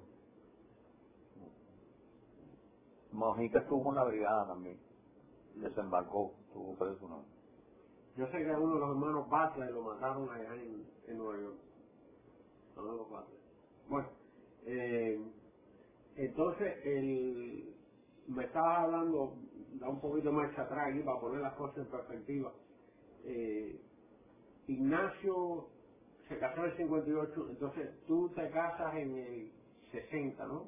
Mojica estuvo en la brigada también. Desembarcó, estuvo preso una vez. Yo sé que a uno de los hermanos Butler lo mataron allá en Nueva York. Uno de los Butler. Bueno, entonces me estaba hablando, da un poquito más atrás aquí para poner las cosas en perspectiva. Ignacio se casó en el 58, entonces tú te casas en el 60, ¿no?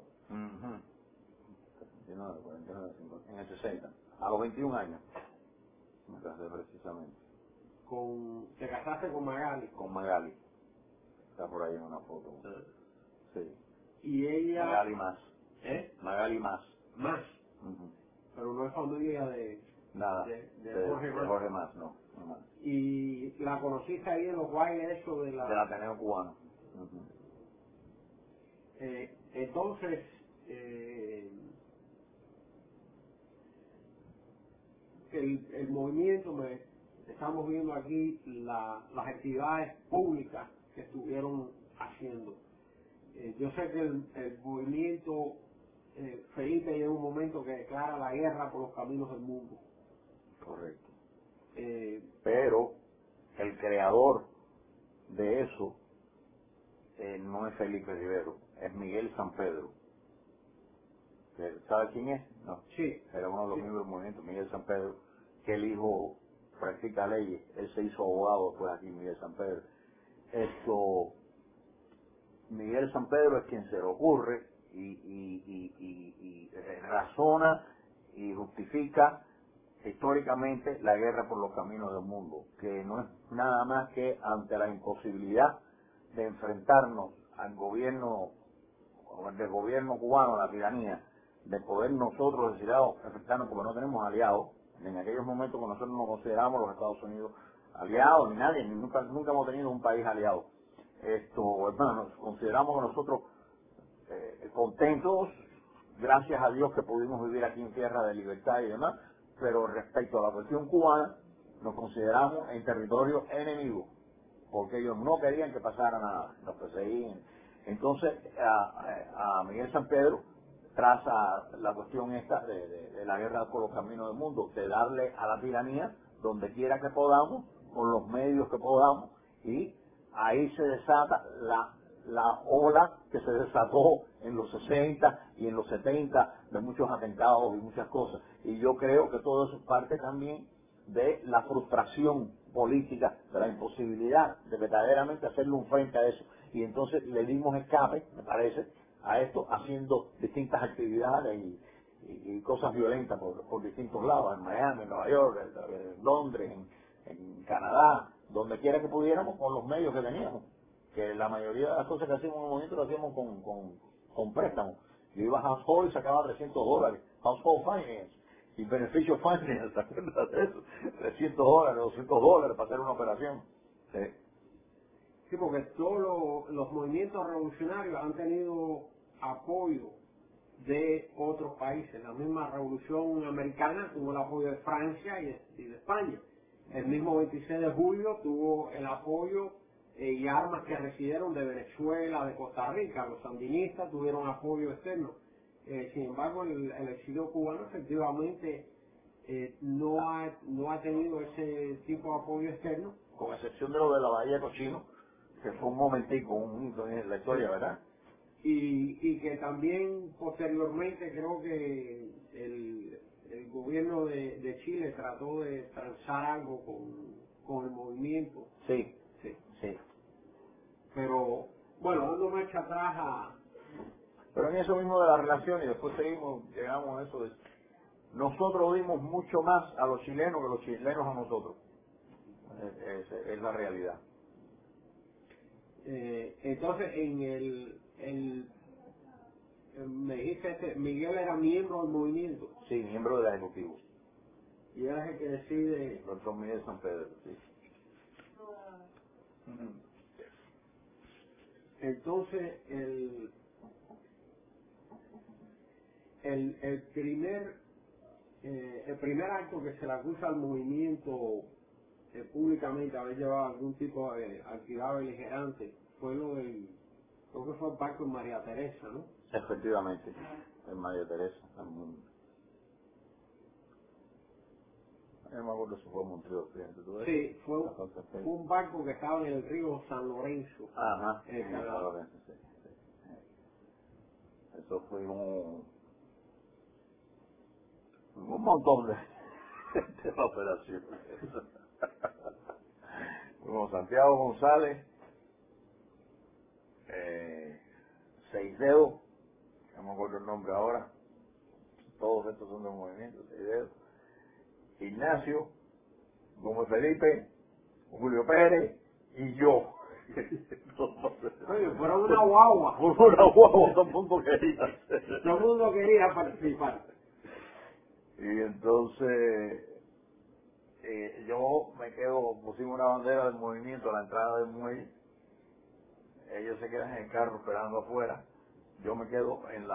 29, 49, 50, en el 60, a los 21 años me casé precisamente. Te casaste con Magali. Con Magali, está por ahí en una foto. Sí. Y ella... Magali más. Magali más. Más. Pero no es familia de... Nada, de Jorge Más, no más. Y la conociste ahí en los bailes eso de la... Del Ateneo Cubano. Entonces, el movimiento, estamos viendo aquí las actividades públicas que estuvieron haciendo. Yo sé que el movimiento, Felipe llega un momento que declara la guerra por los caminos del mundo. Correcto. Pero el creador de eso no es Felipe Rivero, es Miguel San Pedro. ¿Sabe quién es? No. Sí. Era uno de los miembros del movimiento, Miguel San Pedro, que el hijo practica leyes, él se hizo abogado, pues aquí Miguel San Pedro. Miguel San Pedro es quien se le ocurre y razona y justifica históricamente la guerra por los caminos del mundo, que no es nada más que ante la imposibilidad de enfrentarnos al gobierno cubano, a la tiranía, de poder nosotros decir, enfrentarnos porque no tenemos aliados. En aquellos momentos que nosotros no consideramos los Estados Unidos aliados, ni nadie, nunca hemos tenido un país aliado. Hermanos, consideramos que nosotros contentos, gracias a Dios que pudimos vivir aquí en tierra de libertad y demás, pero respecto a la cuestión cubana, nos consideramos en territorio enemigo, porque ellos no querían que pasara nada, nos perseguían. Entonces, a Miguel San Pedro traza la cuestión esta de la guerra por los caminos del mundo, de darle a la tiranía donde quiera que podamos, con los medios que podamos, y ahí se desata la ola que se desató en los 60 y en los 70 de muchos atentados y muchas cosas. Y yo creo que todo eso es parte también de la frustración política, de la imposibilidad de verdaderamente hacerle un frente a eso. Y entonces le dimos escape, me parece, a esto, haciendo distintas actividades y cosas violentas por distintos lados, en Miami, en Nueva York, en Londres, en Canadá, donde quiera que pudiéramos, con los medios que teníamos. Que la mayoría de las cosas que hacíamos en el momento lo hacíamos con préstamos. Yo iba a Household y sacaba $300, Household Finance, y Beneficio Finance, ¿te acuerdas de eso? $300, $200 para hacer una operación. Sí, porque todos los movimientos revolucionarios han tenido apoyo de otros países. La misma revolución americana tuvo el apoyo de Francia y de España. El mismo 26 de julio tuvo el apoyo y armas que recibieron de Venezuela, de Costa Rica. Los sandinistas tuvieron apoyo externo. Sin embargo, el exilio cubano efectivamente no ha tenido ese tipo de apoyo externo. Con excepción de lo de la Bahía de Cochino, que fue un momentico, un hito en la historia, ¿verdad? Y que también posteriormente creo que el gobierno de Chile trató de transar algo con el movimiento. Sí. Pero, bueno, dando marcha atrás Pero en eso mismo de la relación, y después llegamos a eso de... Nosotros dimos mucho más a los chilenos que los chilenos a nosotros. Es la realidad. Entonces, me dijiste, Miguel era miembro del movimiento. Sí, miembro del Ejecutivo. Y él es el que decide... El doctor Miguel San Pedro, sí. Entonces, el primer acto que se le acusa al movimiento públicamente haber llevado algún tipo de actividad beligerante fue lo del, creo que fue el barco en María Teresa, ¿no? Efectivamente, en María Teresa. No me acuerdo si fue Montreal, fíjate tú. Sí, fue un barco que estaba en el río San Lorenzo. Ajá, en San Canadá. Lorenzo, sí, sí. Eso fue un montón de operaciones. Como Santiago González, Seis Dedos, no me acuerdo el nombre ahora, todos estos son de movimiento, Seis Dedos, Ignacio, Gómez Felipe, Julio Pérez y yo. Oye, fueron una guagua. Una guagua, todo el mundo quería. Todo el mundo quería participar. Y entonces yo me quedo, pusimos una bandera del movimiento a la entrada del muelle, ellos se quedan en el carro esperando afuera, yo me quedo en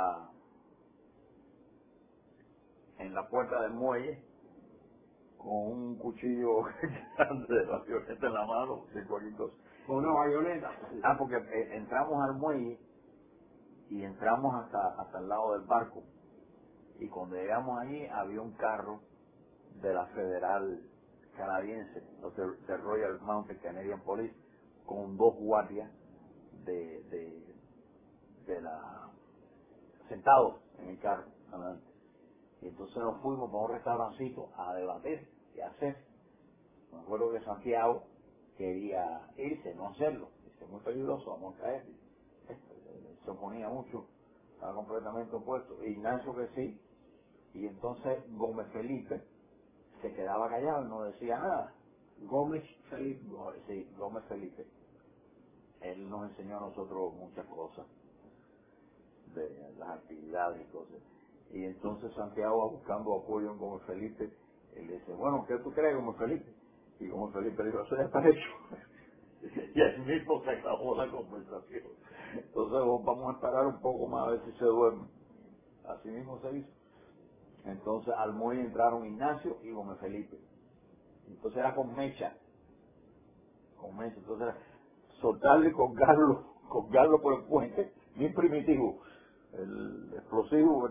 la puerta del muelle con un cuchillo grande de bayoneta en la mano, de cualquier cosa. Con una bayoneta. Porque entramos al muelle y entramos hasta el lado del barco, y cuando llegamos allí había un carro de la Federal canadiense, los de Royal Mounted Canadian Police, con dos guardias de la sentados en el carro. Y entonces nos fuimos para un restaurancito a debatir y a hacer. Me acuerdo que Santiago quería irse, no hacerlo. Dice, muy peligroso, vamos a caer. Se oponía mucho, estaba completamente opuesto. Ignacio que sí. Y entonces Gómez Felipe se quedaba callado y no decía nada. Gómez Felipe. Sí, Gómez Felipe. Él nos enseñó a nosotros muchas cosas, de las actividades y cosas. Y entonces Santiago, buscando apoyo en Gómez Felipe, él le dice, bueno, ¿qué tú crees, Gómez Felipe? Y Gómez Felipe dijo, eso ya está hecho. Y ahí mismo se acabó la conversación. Entonces vamos a esperar un poco más a ver si se duerme. Así mismo se hizo. Entonces al muelle entraron Ignacio y Gómez Felipe. Entonces era con mecha. Entonces era soltarle y colgarlo por el puente, bien primitivo. El explosivo,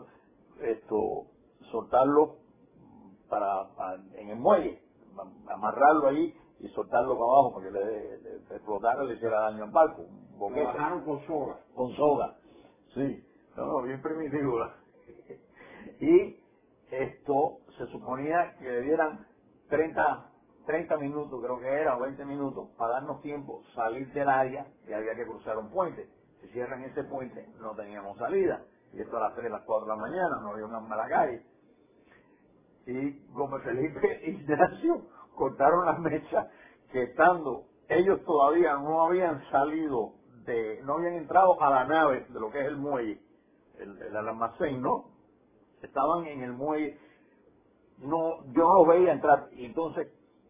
soltarlo en el muelle, amarrarlo ahí y soltarlo para abajo para que le explotara y le hiciera daño al barco. Lo bajaron con soga. Con soga, sí. No, bien primitivo. Y esto se suponía que le dieran 30 minutos, creo que era, o 20 minutos, para darnos tiempo salir del área y había que cruzar un puente. Si cierran ese puente, no teníamos salida. Y esto a las 3, las 4 de la mañana, no había una mala calle. Y Gómez Felipe e Ignacio cortaron las mechas que estando ellos todavía no habían salido no habían entrado a la nave de lo que es el muelle, el almacén, ¿no? Estaban en el muelle, no, yo no los veía entrar, y entonces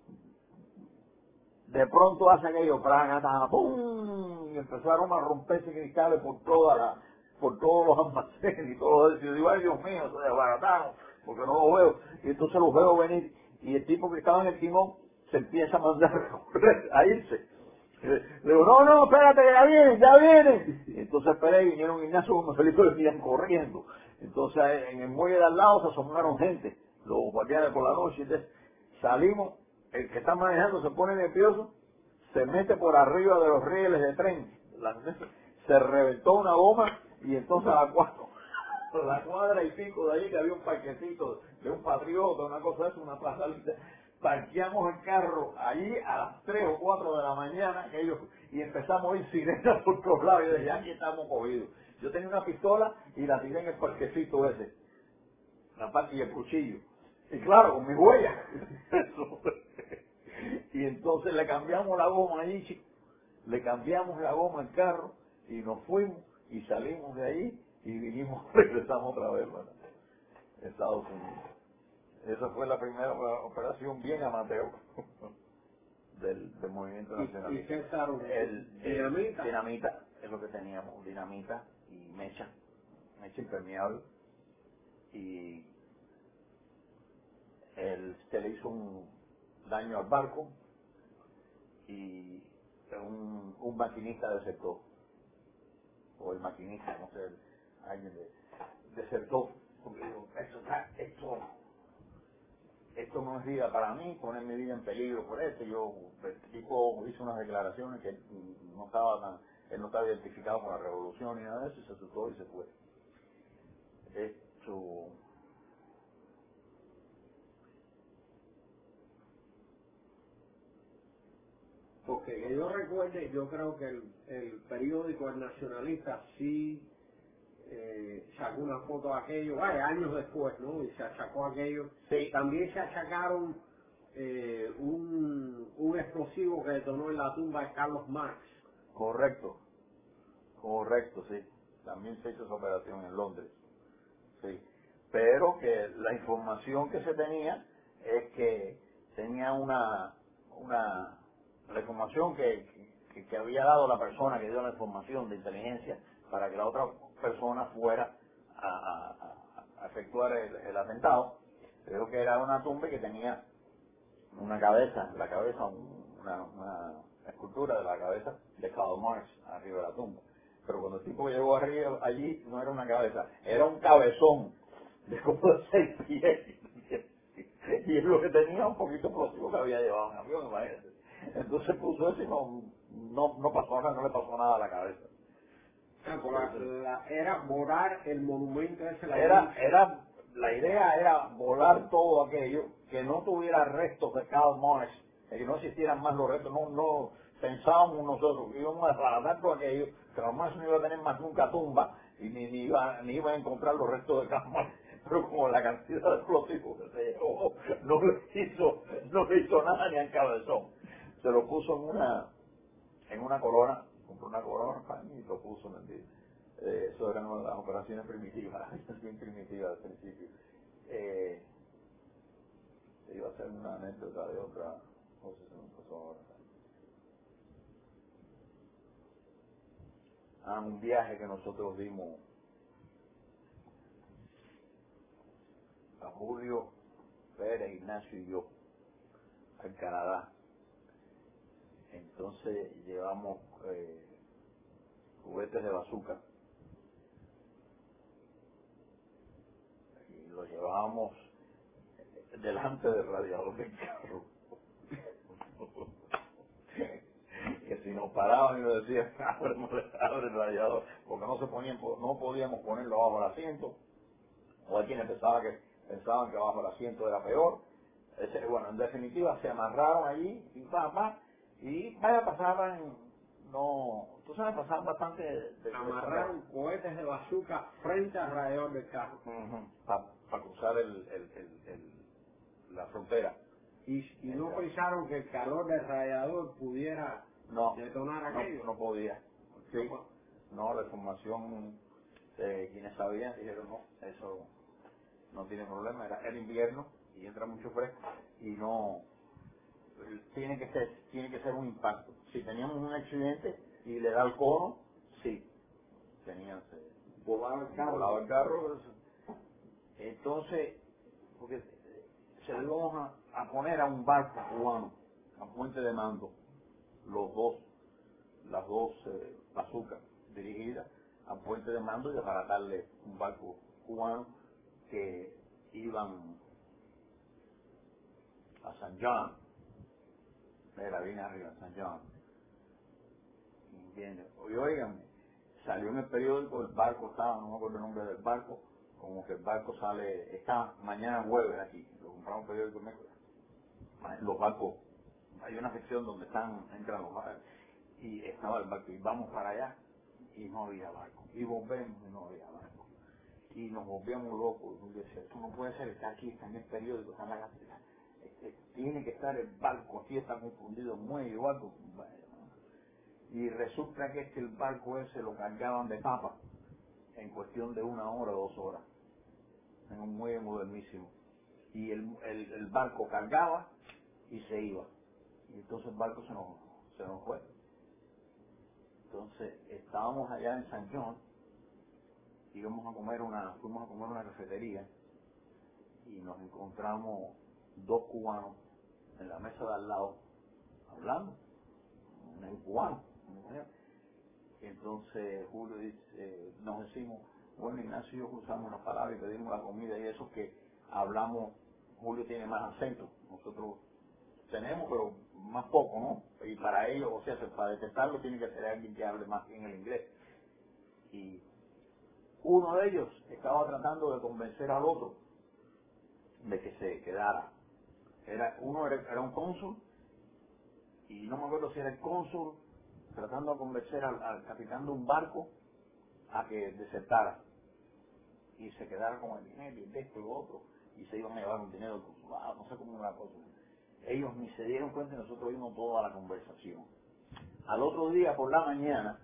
de pronto hace aquello, ¡pum! Y empezaron a romperse cristales por todos los almacenes y todo eso. Y yo digo, ay Dios mío, se desbarataron, porque no los veo. Y entonces los veo venir, y el tipo que estaba en el timón se empieza a mandar a irse. Le digo, no, espérate, que ya vienen. Y entonces esperé y vinieron Ignacio Gómez Felipe y venían corriendo. Entonces en el muelle de al lado se asomaron gente, los guardianes por la noche. Entonces, salimos, el que está manejando se pone nervioso, se mete por arriba de los rieles de tren, se reventó una goma y entonces la cuadra y pico de allí, que había un parquecito de un patriota, una cosa de eso, una plazalita, parqueamos el carro allí a las 3 o 4 de la mañana y empezamos a oír sirenas por todos lados y desde aquí estamos cogidos. Yo tenía una pistola y la tiré en el parquecito ese, la parte y el cuchillo. Y claro, con mi huella. Y entonces le cambiamos la goma allí, chico. Le cambiamos la goma al carro y nos fuimos y salimos de ahí y regresamos otra vez para Estados Unidos. Esa fue la primera operación bien amateur del movimiento nacional. ¿Y qué usaron? ¿Dinamita? Dinamita, es lo que teníamos, dinamita y mecha impermeable. Y se le hizo daño al barco y un maquinista desertó, o el maquinista, no sé, alguien desertó, porque digo, esto no es vida para mí, poner mi vida en peligro por esto. El tipo hizo unas declaraciones que no estaba él no estaba identificado con la revolución ni nada de eso, y se asustó y se fue. Esto, porque que yo recuerde, yo creo que el periódico El Nacionalista sí sacó una foto de aquello, vaya, años después, ¿no? Y se achacó aquello. sí, También se achacaron un explosivo que detonó en la tumba de Carlos Marx. correcto, sí. También se hizo esa operación en Londres, sí. Pero que la información que se tenía es que tenía la información que había dado la persona que dio la información de inteligencia para que la otra persona fuera a efectuar el atentado. Creo que era una tumba que tenía una cabeza, una escultura de la cabeza de Karl Marx arriba de la tumba. Pero cuando el tipo llegó arriba, allí no era una cabeza, era un cabezón de como de 6 pies. Y es lo que tenía un poquito explosivo que había llevado en avión, imagínate. Entonces puso eso y no pasó nada, no le pasó nada a la cabeza. Era volar el monumento ese. La idea era volar todo aquello, que no tuviera restos de Karl Marx, que no existieran más los restos. No pensábamos nosotros que íbamos a desbaratar todo aquello, que Karl Marx no iba a tener más nunca tumba y ni iba a encontrar los restos de Karl Marx. Pero como la cantidad de explosivos que se llevó no le hizo nada ni al cabezón, se lo puso en una corona, compró una corona y lo puso en el día. Eso eran las operaciones primitivas, bien primitivas al principio. Iba a ser una anécdota de otra cosa que se me pasó ahora. Un viaje que nosotros dimos a Julio Pérez, Ignacio y yo al Canadá. Entonces llevamos juguetes de bazooka y los llevábamos delante del radiador del carro. Que si nos paraban y nos decían abre el radiador, porque no podíamos ponerlo bajo el asiento, o hay quienes pensaban que bajo el asiento era peor. Bueno, en definitiva se amarraron allí y pasaban, pasaban bastante amarraron cohetes de bazooka frente al radiador del carro para cruzar la frontera. y no pensaron que el calor del radiador pudiera detonar aquello. No podía. Sí. No, la información de quienes sabían dijeron no, eso no tiene problema, era invierno y entra mucho fresco y no tiene que ser un impacto. Si teníamos un accidente y le da el cono, sí, volaba el carro. Entonces, porque se lo íbamos a poner a un barco cubano, a Puente de Mando, las dos bazookas dirigidas a Puente de Mando y desbaratarle un barco cubano que iban a San John, bien arriba, San John. Y oigan, salió en el periódico, el barco estaba, no me acuerdo el nombre del barco, como que el barco está mañana jueves aquí, lo compramos en el periódico el miércoles. Los barcos, hay una sección donde entran los barcos, y estaba el barco, y vamos para allá, y no había barco, y volvemos y no había barco. Y nos volvíamos locos, y decía, esto no puede ser, está aquí, está en el periódico, está en la gaceta, tiene que estar el barco, aquí está confundido, muelle o algo. Y resulta que el barco ese lo cargaban de papa en cuestión de 1 hora o 2 horas, en un muelle modernísimo. Y el barco cargaba y se iba. Y entonces el barco se nos fue. Entonces estábamos allá en San John, fuimos a comer una cafetería y nos encontramos 2 cubanos en la mesa de al lado, hablando, en cubano. Entonces Julio dice, nos decimos, bueno, Ignacio y yo cruzamos las palabras y pedimos la comida y eso que hablamos, Julio tiene más acento, nosotros tenemos, pero más poco, ¿no? Y para ellos, o sea, para detectarlo tiene que ser alguien que hable más bien el inglés. Y uno de ellos estaba tratando de convencer al otro de que se quedara. Uno era un cónsul, y no me acuerdo si era el cónsul tratando de convencer al capitán de un barco a que desertara y se quedara con el dinero y esto y lo otro, y se iban a llevar un dinero del consulado, no sé cómo era la cosa. Ellos ni se dieron cuenta y nosotros vimos toda la conversación. Al otro día por la mañana,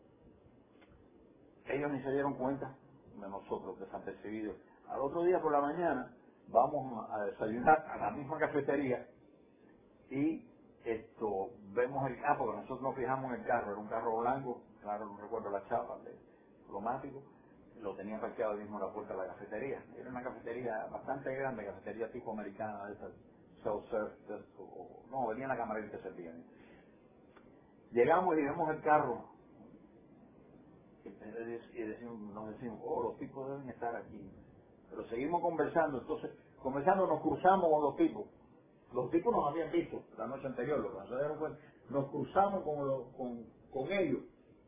ellos ni se dieron cuenta de nosotros, desapercibidos. Al otro día por la mañana vamos a desayunar a la misma cafetería y vemos el carro, porque nosotros nos fijamos en el carro, era un carro blanco, claro, no recuerdo la chapa, de plomático, lo tenía parqueado mismo en la puerta de la cafetería. Era una cafetería bastante grande, cafetería tipo americana, de esas self-serve, no, venía la camarera que servían. Llegamos y vemos el carro y nos decimos, oh, los tipos deben estar aquí. Pero seguimos conversando, entonces, conversando nos cruzamos con los tipos. Los tipos nos habían visto la noche anterior, lo que nos dieron cuenta. Nos cruzamos con ellos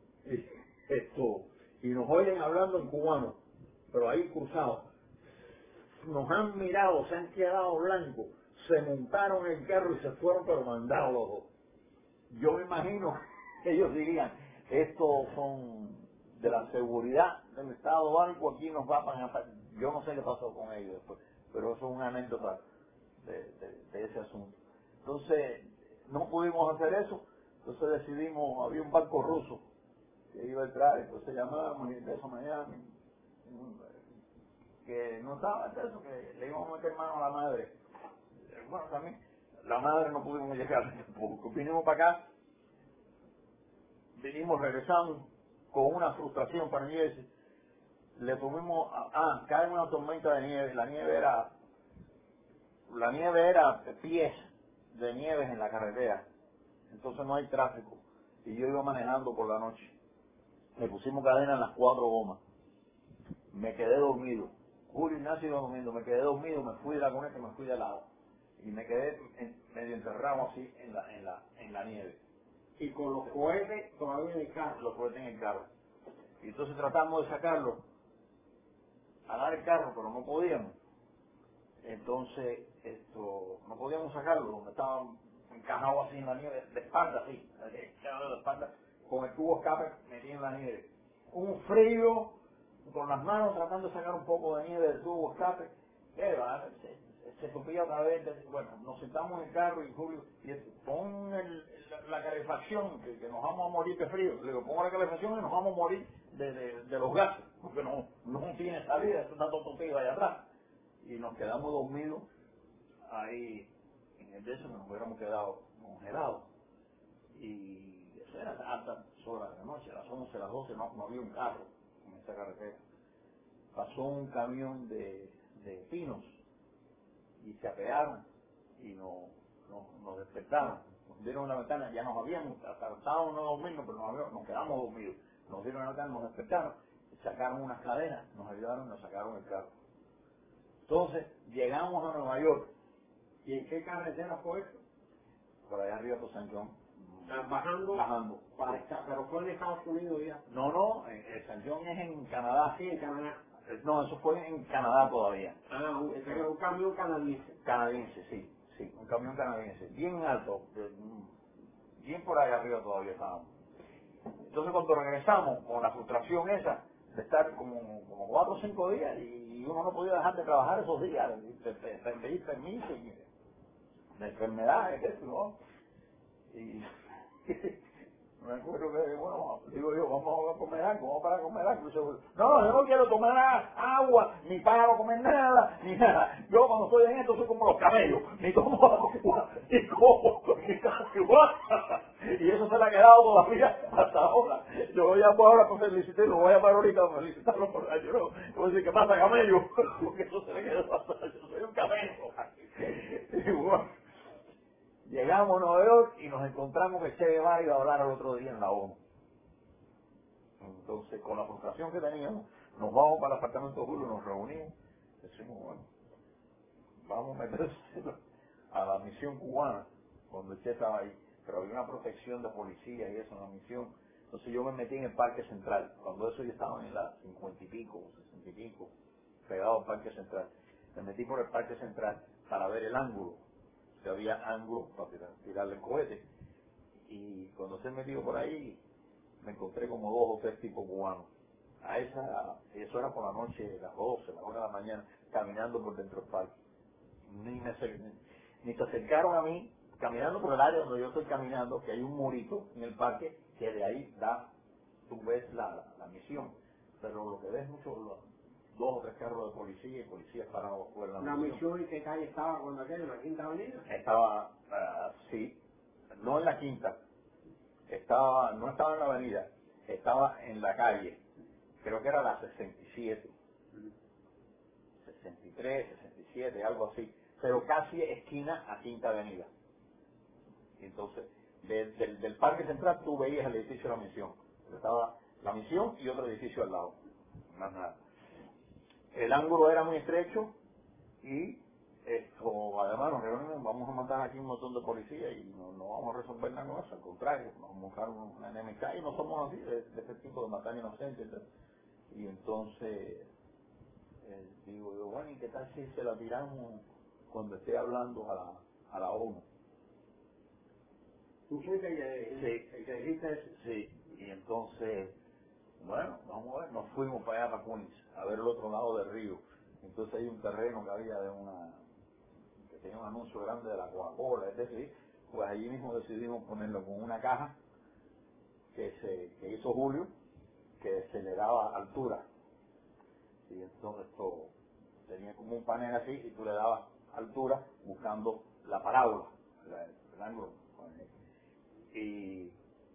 y nos oyen hablando en cubano, pero ahí cruzados. Nos han mirado, se han quedado blancos, se montaron en el carro y se fueron, pero mandados los dos. Yo me imagino, ellos dirían, estos son de la seguridad del Estado Banco, aquí nos va a... Yo no sé qué pasó con ellos después, pero eso es una anécdota de ese asunto. Entonces, no pudimos hacer eso, entonces decidimos, había un barco ruso que iba a entrar, entonces llamábamos y de eso Miami, que no estaba de eso, que le íbamos a meter mano a la madre. Bueno, también, la madre no pudimos llegar tampoco. Vinimos para acá, regresamos con una frustración para mí. Le tuvimos, cae una tormenta de nieve, la nieve era pies de nieve en la carretera, entonces no hay tráfico, y yo iba manejando por la noche, me pusimos cadena en las 4 gomas, me quedé dormido, Julio Ignacio iba durmiendo, me quedé dormido, me fui de la cuneta, me fui de lado, y me quedé medio enterrado así en la nieve. Y con los cohetes todavía en el carro. Los cohetes en el carro. Y entonces tratamos de sacarlo, a dar el carro, pero no podíamos. Entonces, no podíamos sacarlo, donde estaba encajado así en la nieve, de espalda, así, de espalda, con el tubo escape metido en la nieve. Un frío, con las manos tratando de sacar un poco de nieve del tubo escape, se topía otra vez. Bueno, nos sentamos en el carro y Julio, pon la calefacción, que nos vamos a morir de frío. Le digo, pongo la calefacción y nos vamos a morir de los gases, porque no tiene salida, esto está todo topido allá atrás. Y nos quedamos dormidos ahí en el de eso, que nos hubiéramos quedado congelados. Y eso era altas horas de la noche, a las 11, a las 12 no había un carro en esa carretera. Pasó un camión de pinos y se apearon y nos despertaron. Nos dieron la ventana, ya nos habíamos, estábamos no dormirnos, pero nos quedamos dormidos. Nos dieron la ventana, nos despertaron, sacaron unas cadenas, nos ayudaron y nos sacaron el carro. Entonces, llegamos a Nueva York. ¿Y en qué carretera fue eso? Por allá arriba por San John. Bajando. Pero fue en Estados Unidos ya. No, el San John es en Canadá. Sí, en Canadá. No, eso fue en Canadá todavía. Un camión canadiense. Canadiense, sí, un camión canadiense. Bien alto, bien por allá arriba todavía estábamos. Entonces cuando regresamos, con la frustración esa, de estar como 4 o 5 días, y uno no podía dejar de trabajar esos días, de pedir permiso, y de enfermedades, ¿no? Y me acuerdo que, bueno, digo yo, vamos a comer algo, vamos para comer algo. Y yo no quiero tomar agua, ni para comer nada, ni nada. Yo cuando estoy en esto soy como los camellos, ni tomo agua, ni como, ni casi agua. Y eso se le ha quedado todavía hasta ahora. Yo voy a ahora para felicitarlo, lo voy a llamar ahorita para felicitarlo por el año. Voy a decir, ¿qué pasa, camello? Porque eso se le quedó hasta, yo soy un camello. Y bueno, Llegamos a Nueva York y nos encontramos que Che Guevara iba a hablar al otro día en la ONU. Entonces, con la frustración que teníamos, nos vamos para el apartamento de Julio, nos reunimos, decimos, bueno, vamos a meterse a la misión cubana, cuando Che estaba ahí, pero había una protección de policía y eso en la misión. Entonces yo me metí en el Parque Central, cuando eso yo estaba en la 50 y pico, 60 y pico, pegado al Parque Central. Me metí por el Parque Central para ver el ángulo, si había ángulo para tirarle el cohete. Y cuando se metió por ahí, me encontré como 2 o 3 tipos cubanos. Eso era por la noche, las 12, las 1 de la mañana, caminando por dentro del parque. Ni se acercaron a mí, caminando por el área donde yo estoy caminando, que hay un murito en el parque, que de ahí tú ves la misión. Pero lo que ves mucho, 2 o 3 carros de policía y policías parados fuera de ¿La misión en qué calle estaba cuando aquello, en la Quinta Avenida? Estaba, sí, no en la Quinta, no estaba en la avenida, estaba en la calle, creo que era la 67, 63, 67, algo así, pero casi esquina a Quinta Avenida. Entonces, del Parque Central tú veías el edificio de la misión, estaba la misión y otro edificio al lado, más nada. El ángulo era muy estrecho y además nos reunimos, vamos a matar aquí un montón de policías y no vamos a resolver nada con eso, al contrario, vamos a montar una NMK y no somos así, de este tipo de matar inocentes. Y entonces digo yo, bueno, ¿y qué tal si se la tiramos cuando esté hablando a la ONU? ¿Tú fuiste el que dijiste eso? Sí, y entonces, bueno, vamos a ver, nos fuimos para allá, para Queens, a ver el otro lado del río. Entonces hay un terreno que había que tenía un anuncio grande de la Coca-Cola, es decir, pues allí mismo decidimos ponerlo con una caja que hizo Julio, que se le daba altura. Y entonces esto tenía como un panel así y tú le dabas altura buscando la parábola, el ángulo. Y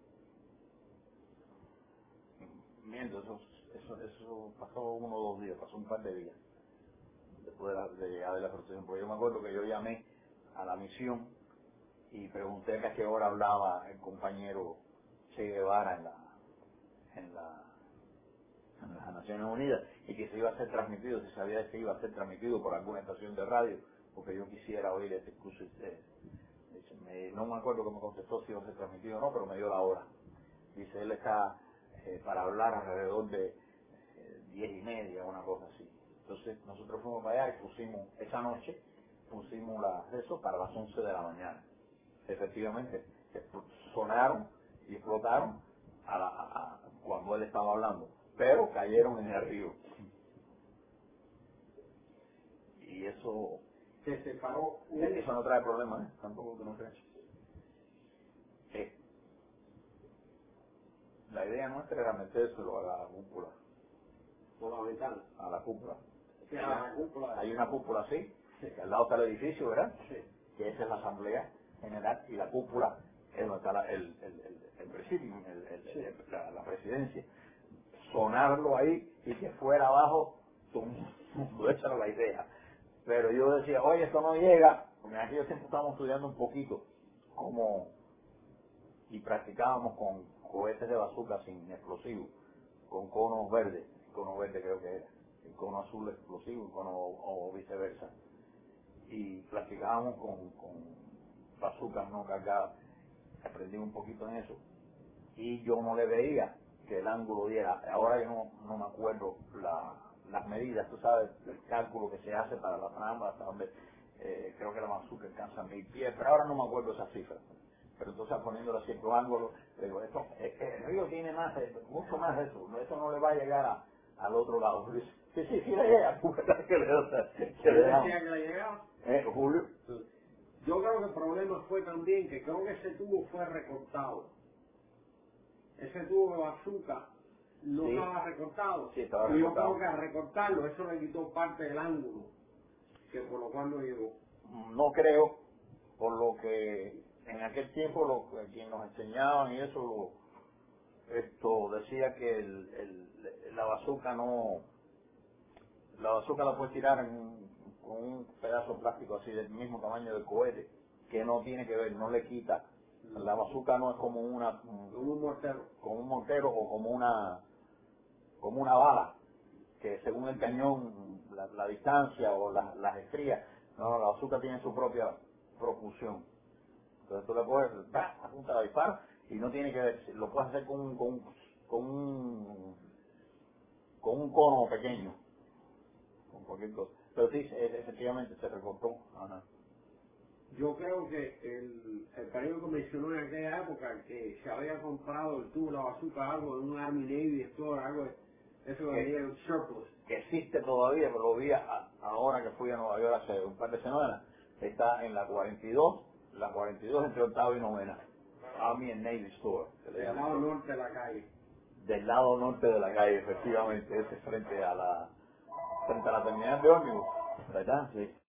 viendo eso pasó 1 o 2 días, pasó un par de días después de llegar de la protección, porque yo me acuerdo que yo llamé a la misión y pregunté que a qué hora hablaba el compañero Che Guevara en las Naciones Unidas y que se iba a ser transmitido, si sabía que iba a ser transmitido por alguna estación de radio, porque yo quisiera oír ese curso. No me acuerdo cómo contestó si iba a ser transmitido o no, pero me dio la hora. Dice, él está para hablar alrededor de 10:30, una cosa así. Entonces nosotros fuimos para allá y esa noche pusimos eso para las 11 de la mañana. Efectivamente, sonaron y explotaron cuando él estaba hablando, pero cayeron en el río. Y eso Se separó. Eso no trae problemas, tampoco que no creas. La idea nuestra era metérselo a la cúpula. Por la ventana. A la cúpula. La cúpula. Hay una cúpula así, que al lado está el edificio, ¿verdad? Sí. Que esa es la Asamblea General y la cúpula es donde está el presidium, la presidencia. Sonarlo ahí y que fuera abajo, esa era la idea. Pero yo decía, oye, esto no llega, porque aquí yo siempre estábamos estudiando un poquito y practicábamos con cohetes de bazooka sin explosivos, con conos verdes, el cono verde creo que era, el cono azul explosivo, el cono o viceversa. Y practicábamos con bazookas no cargadas. Aprendí un poquito en eso. Y yo no le veía que el ángulo diera. Ahora yo no me acuerdo las medidas, tú sabes, el cálculo que se hace para la trama, hasta donde creo que la bazooka alcanza 1000 pies, pero ahora no me acuerdo esa cifra. Pero entonces poniéndolo a cierto ángulo, digo, el río tiene mucho más de eso, esto no le va a llegar al otro lado. Sí, le llega, que le decía que le llegaba. Julio. Yo creo que el problema fue también que creo que ese tubo fue recortado. Ese tubo de bazooka no estaba recortado. Sí, estaba y recortado. yo creo que al recortarlo, eso le quitó parte del ángulo, que por lo cual no llegó. No creo, por lo que en aquel tiempo quien nos enseñaban y eso, decía que la bazooka la puedes tirar con un pedazo de plástico así del mismo tamaño del cohete que no tiene que ver, no le quita. La bazooka no es como Como un mortero. como un mortero o como una bala, que según el cañón, la distancia o las estrías, no, la bazooka tiene su propia propulsión. Entonces tú le puedes apuntar a disparar y no tiene que ver, lo puedes hacer con un cono pequeño, con cualquier cosa. Pero sí, efectivamente se recortó. Ajá. Yo creo que el periódico mencionó en aquella época que se había comprado el tubo, la bazooka, algo de un Army Navy Store, algo de eso que venía en surplus. Que existe todavía, pero lo vi ahora que fui a Nueva York hace un par de semanas. Está en la 42 entre octava y novena. Army and Navy Store. Del lado norte de la calle. Del lado norte de la calle, efectivamente, ese frente a la terminal de ómnibus, ¿verdad? Sí.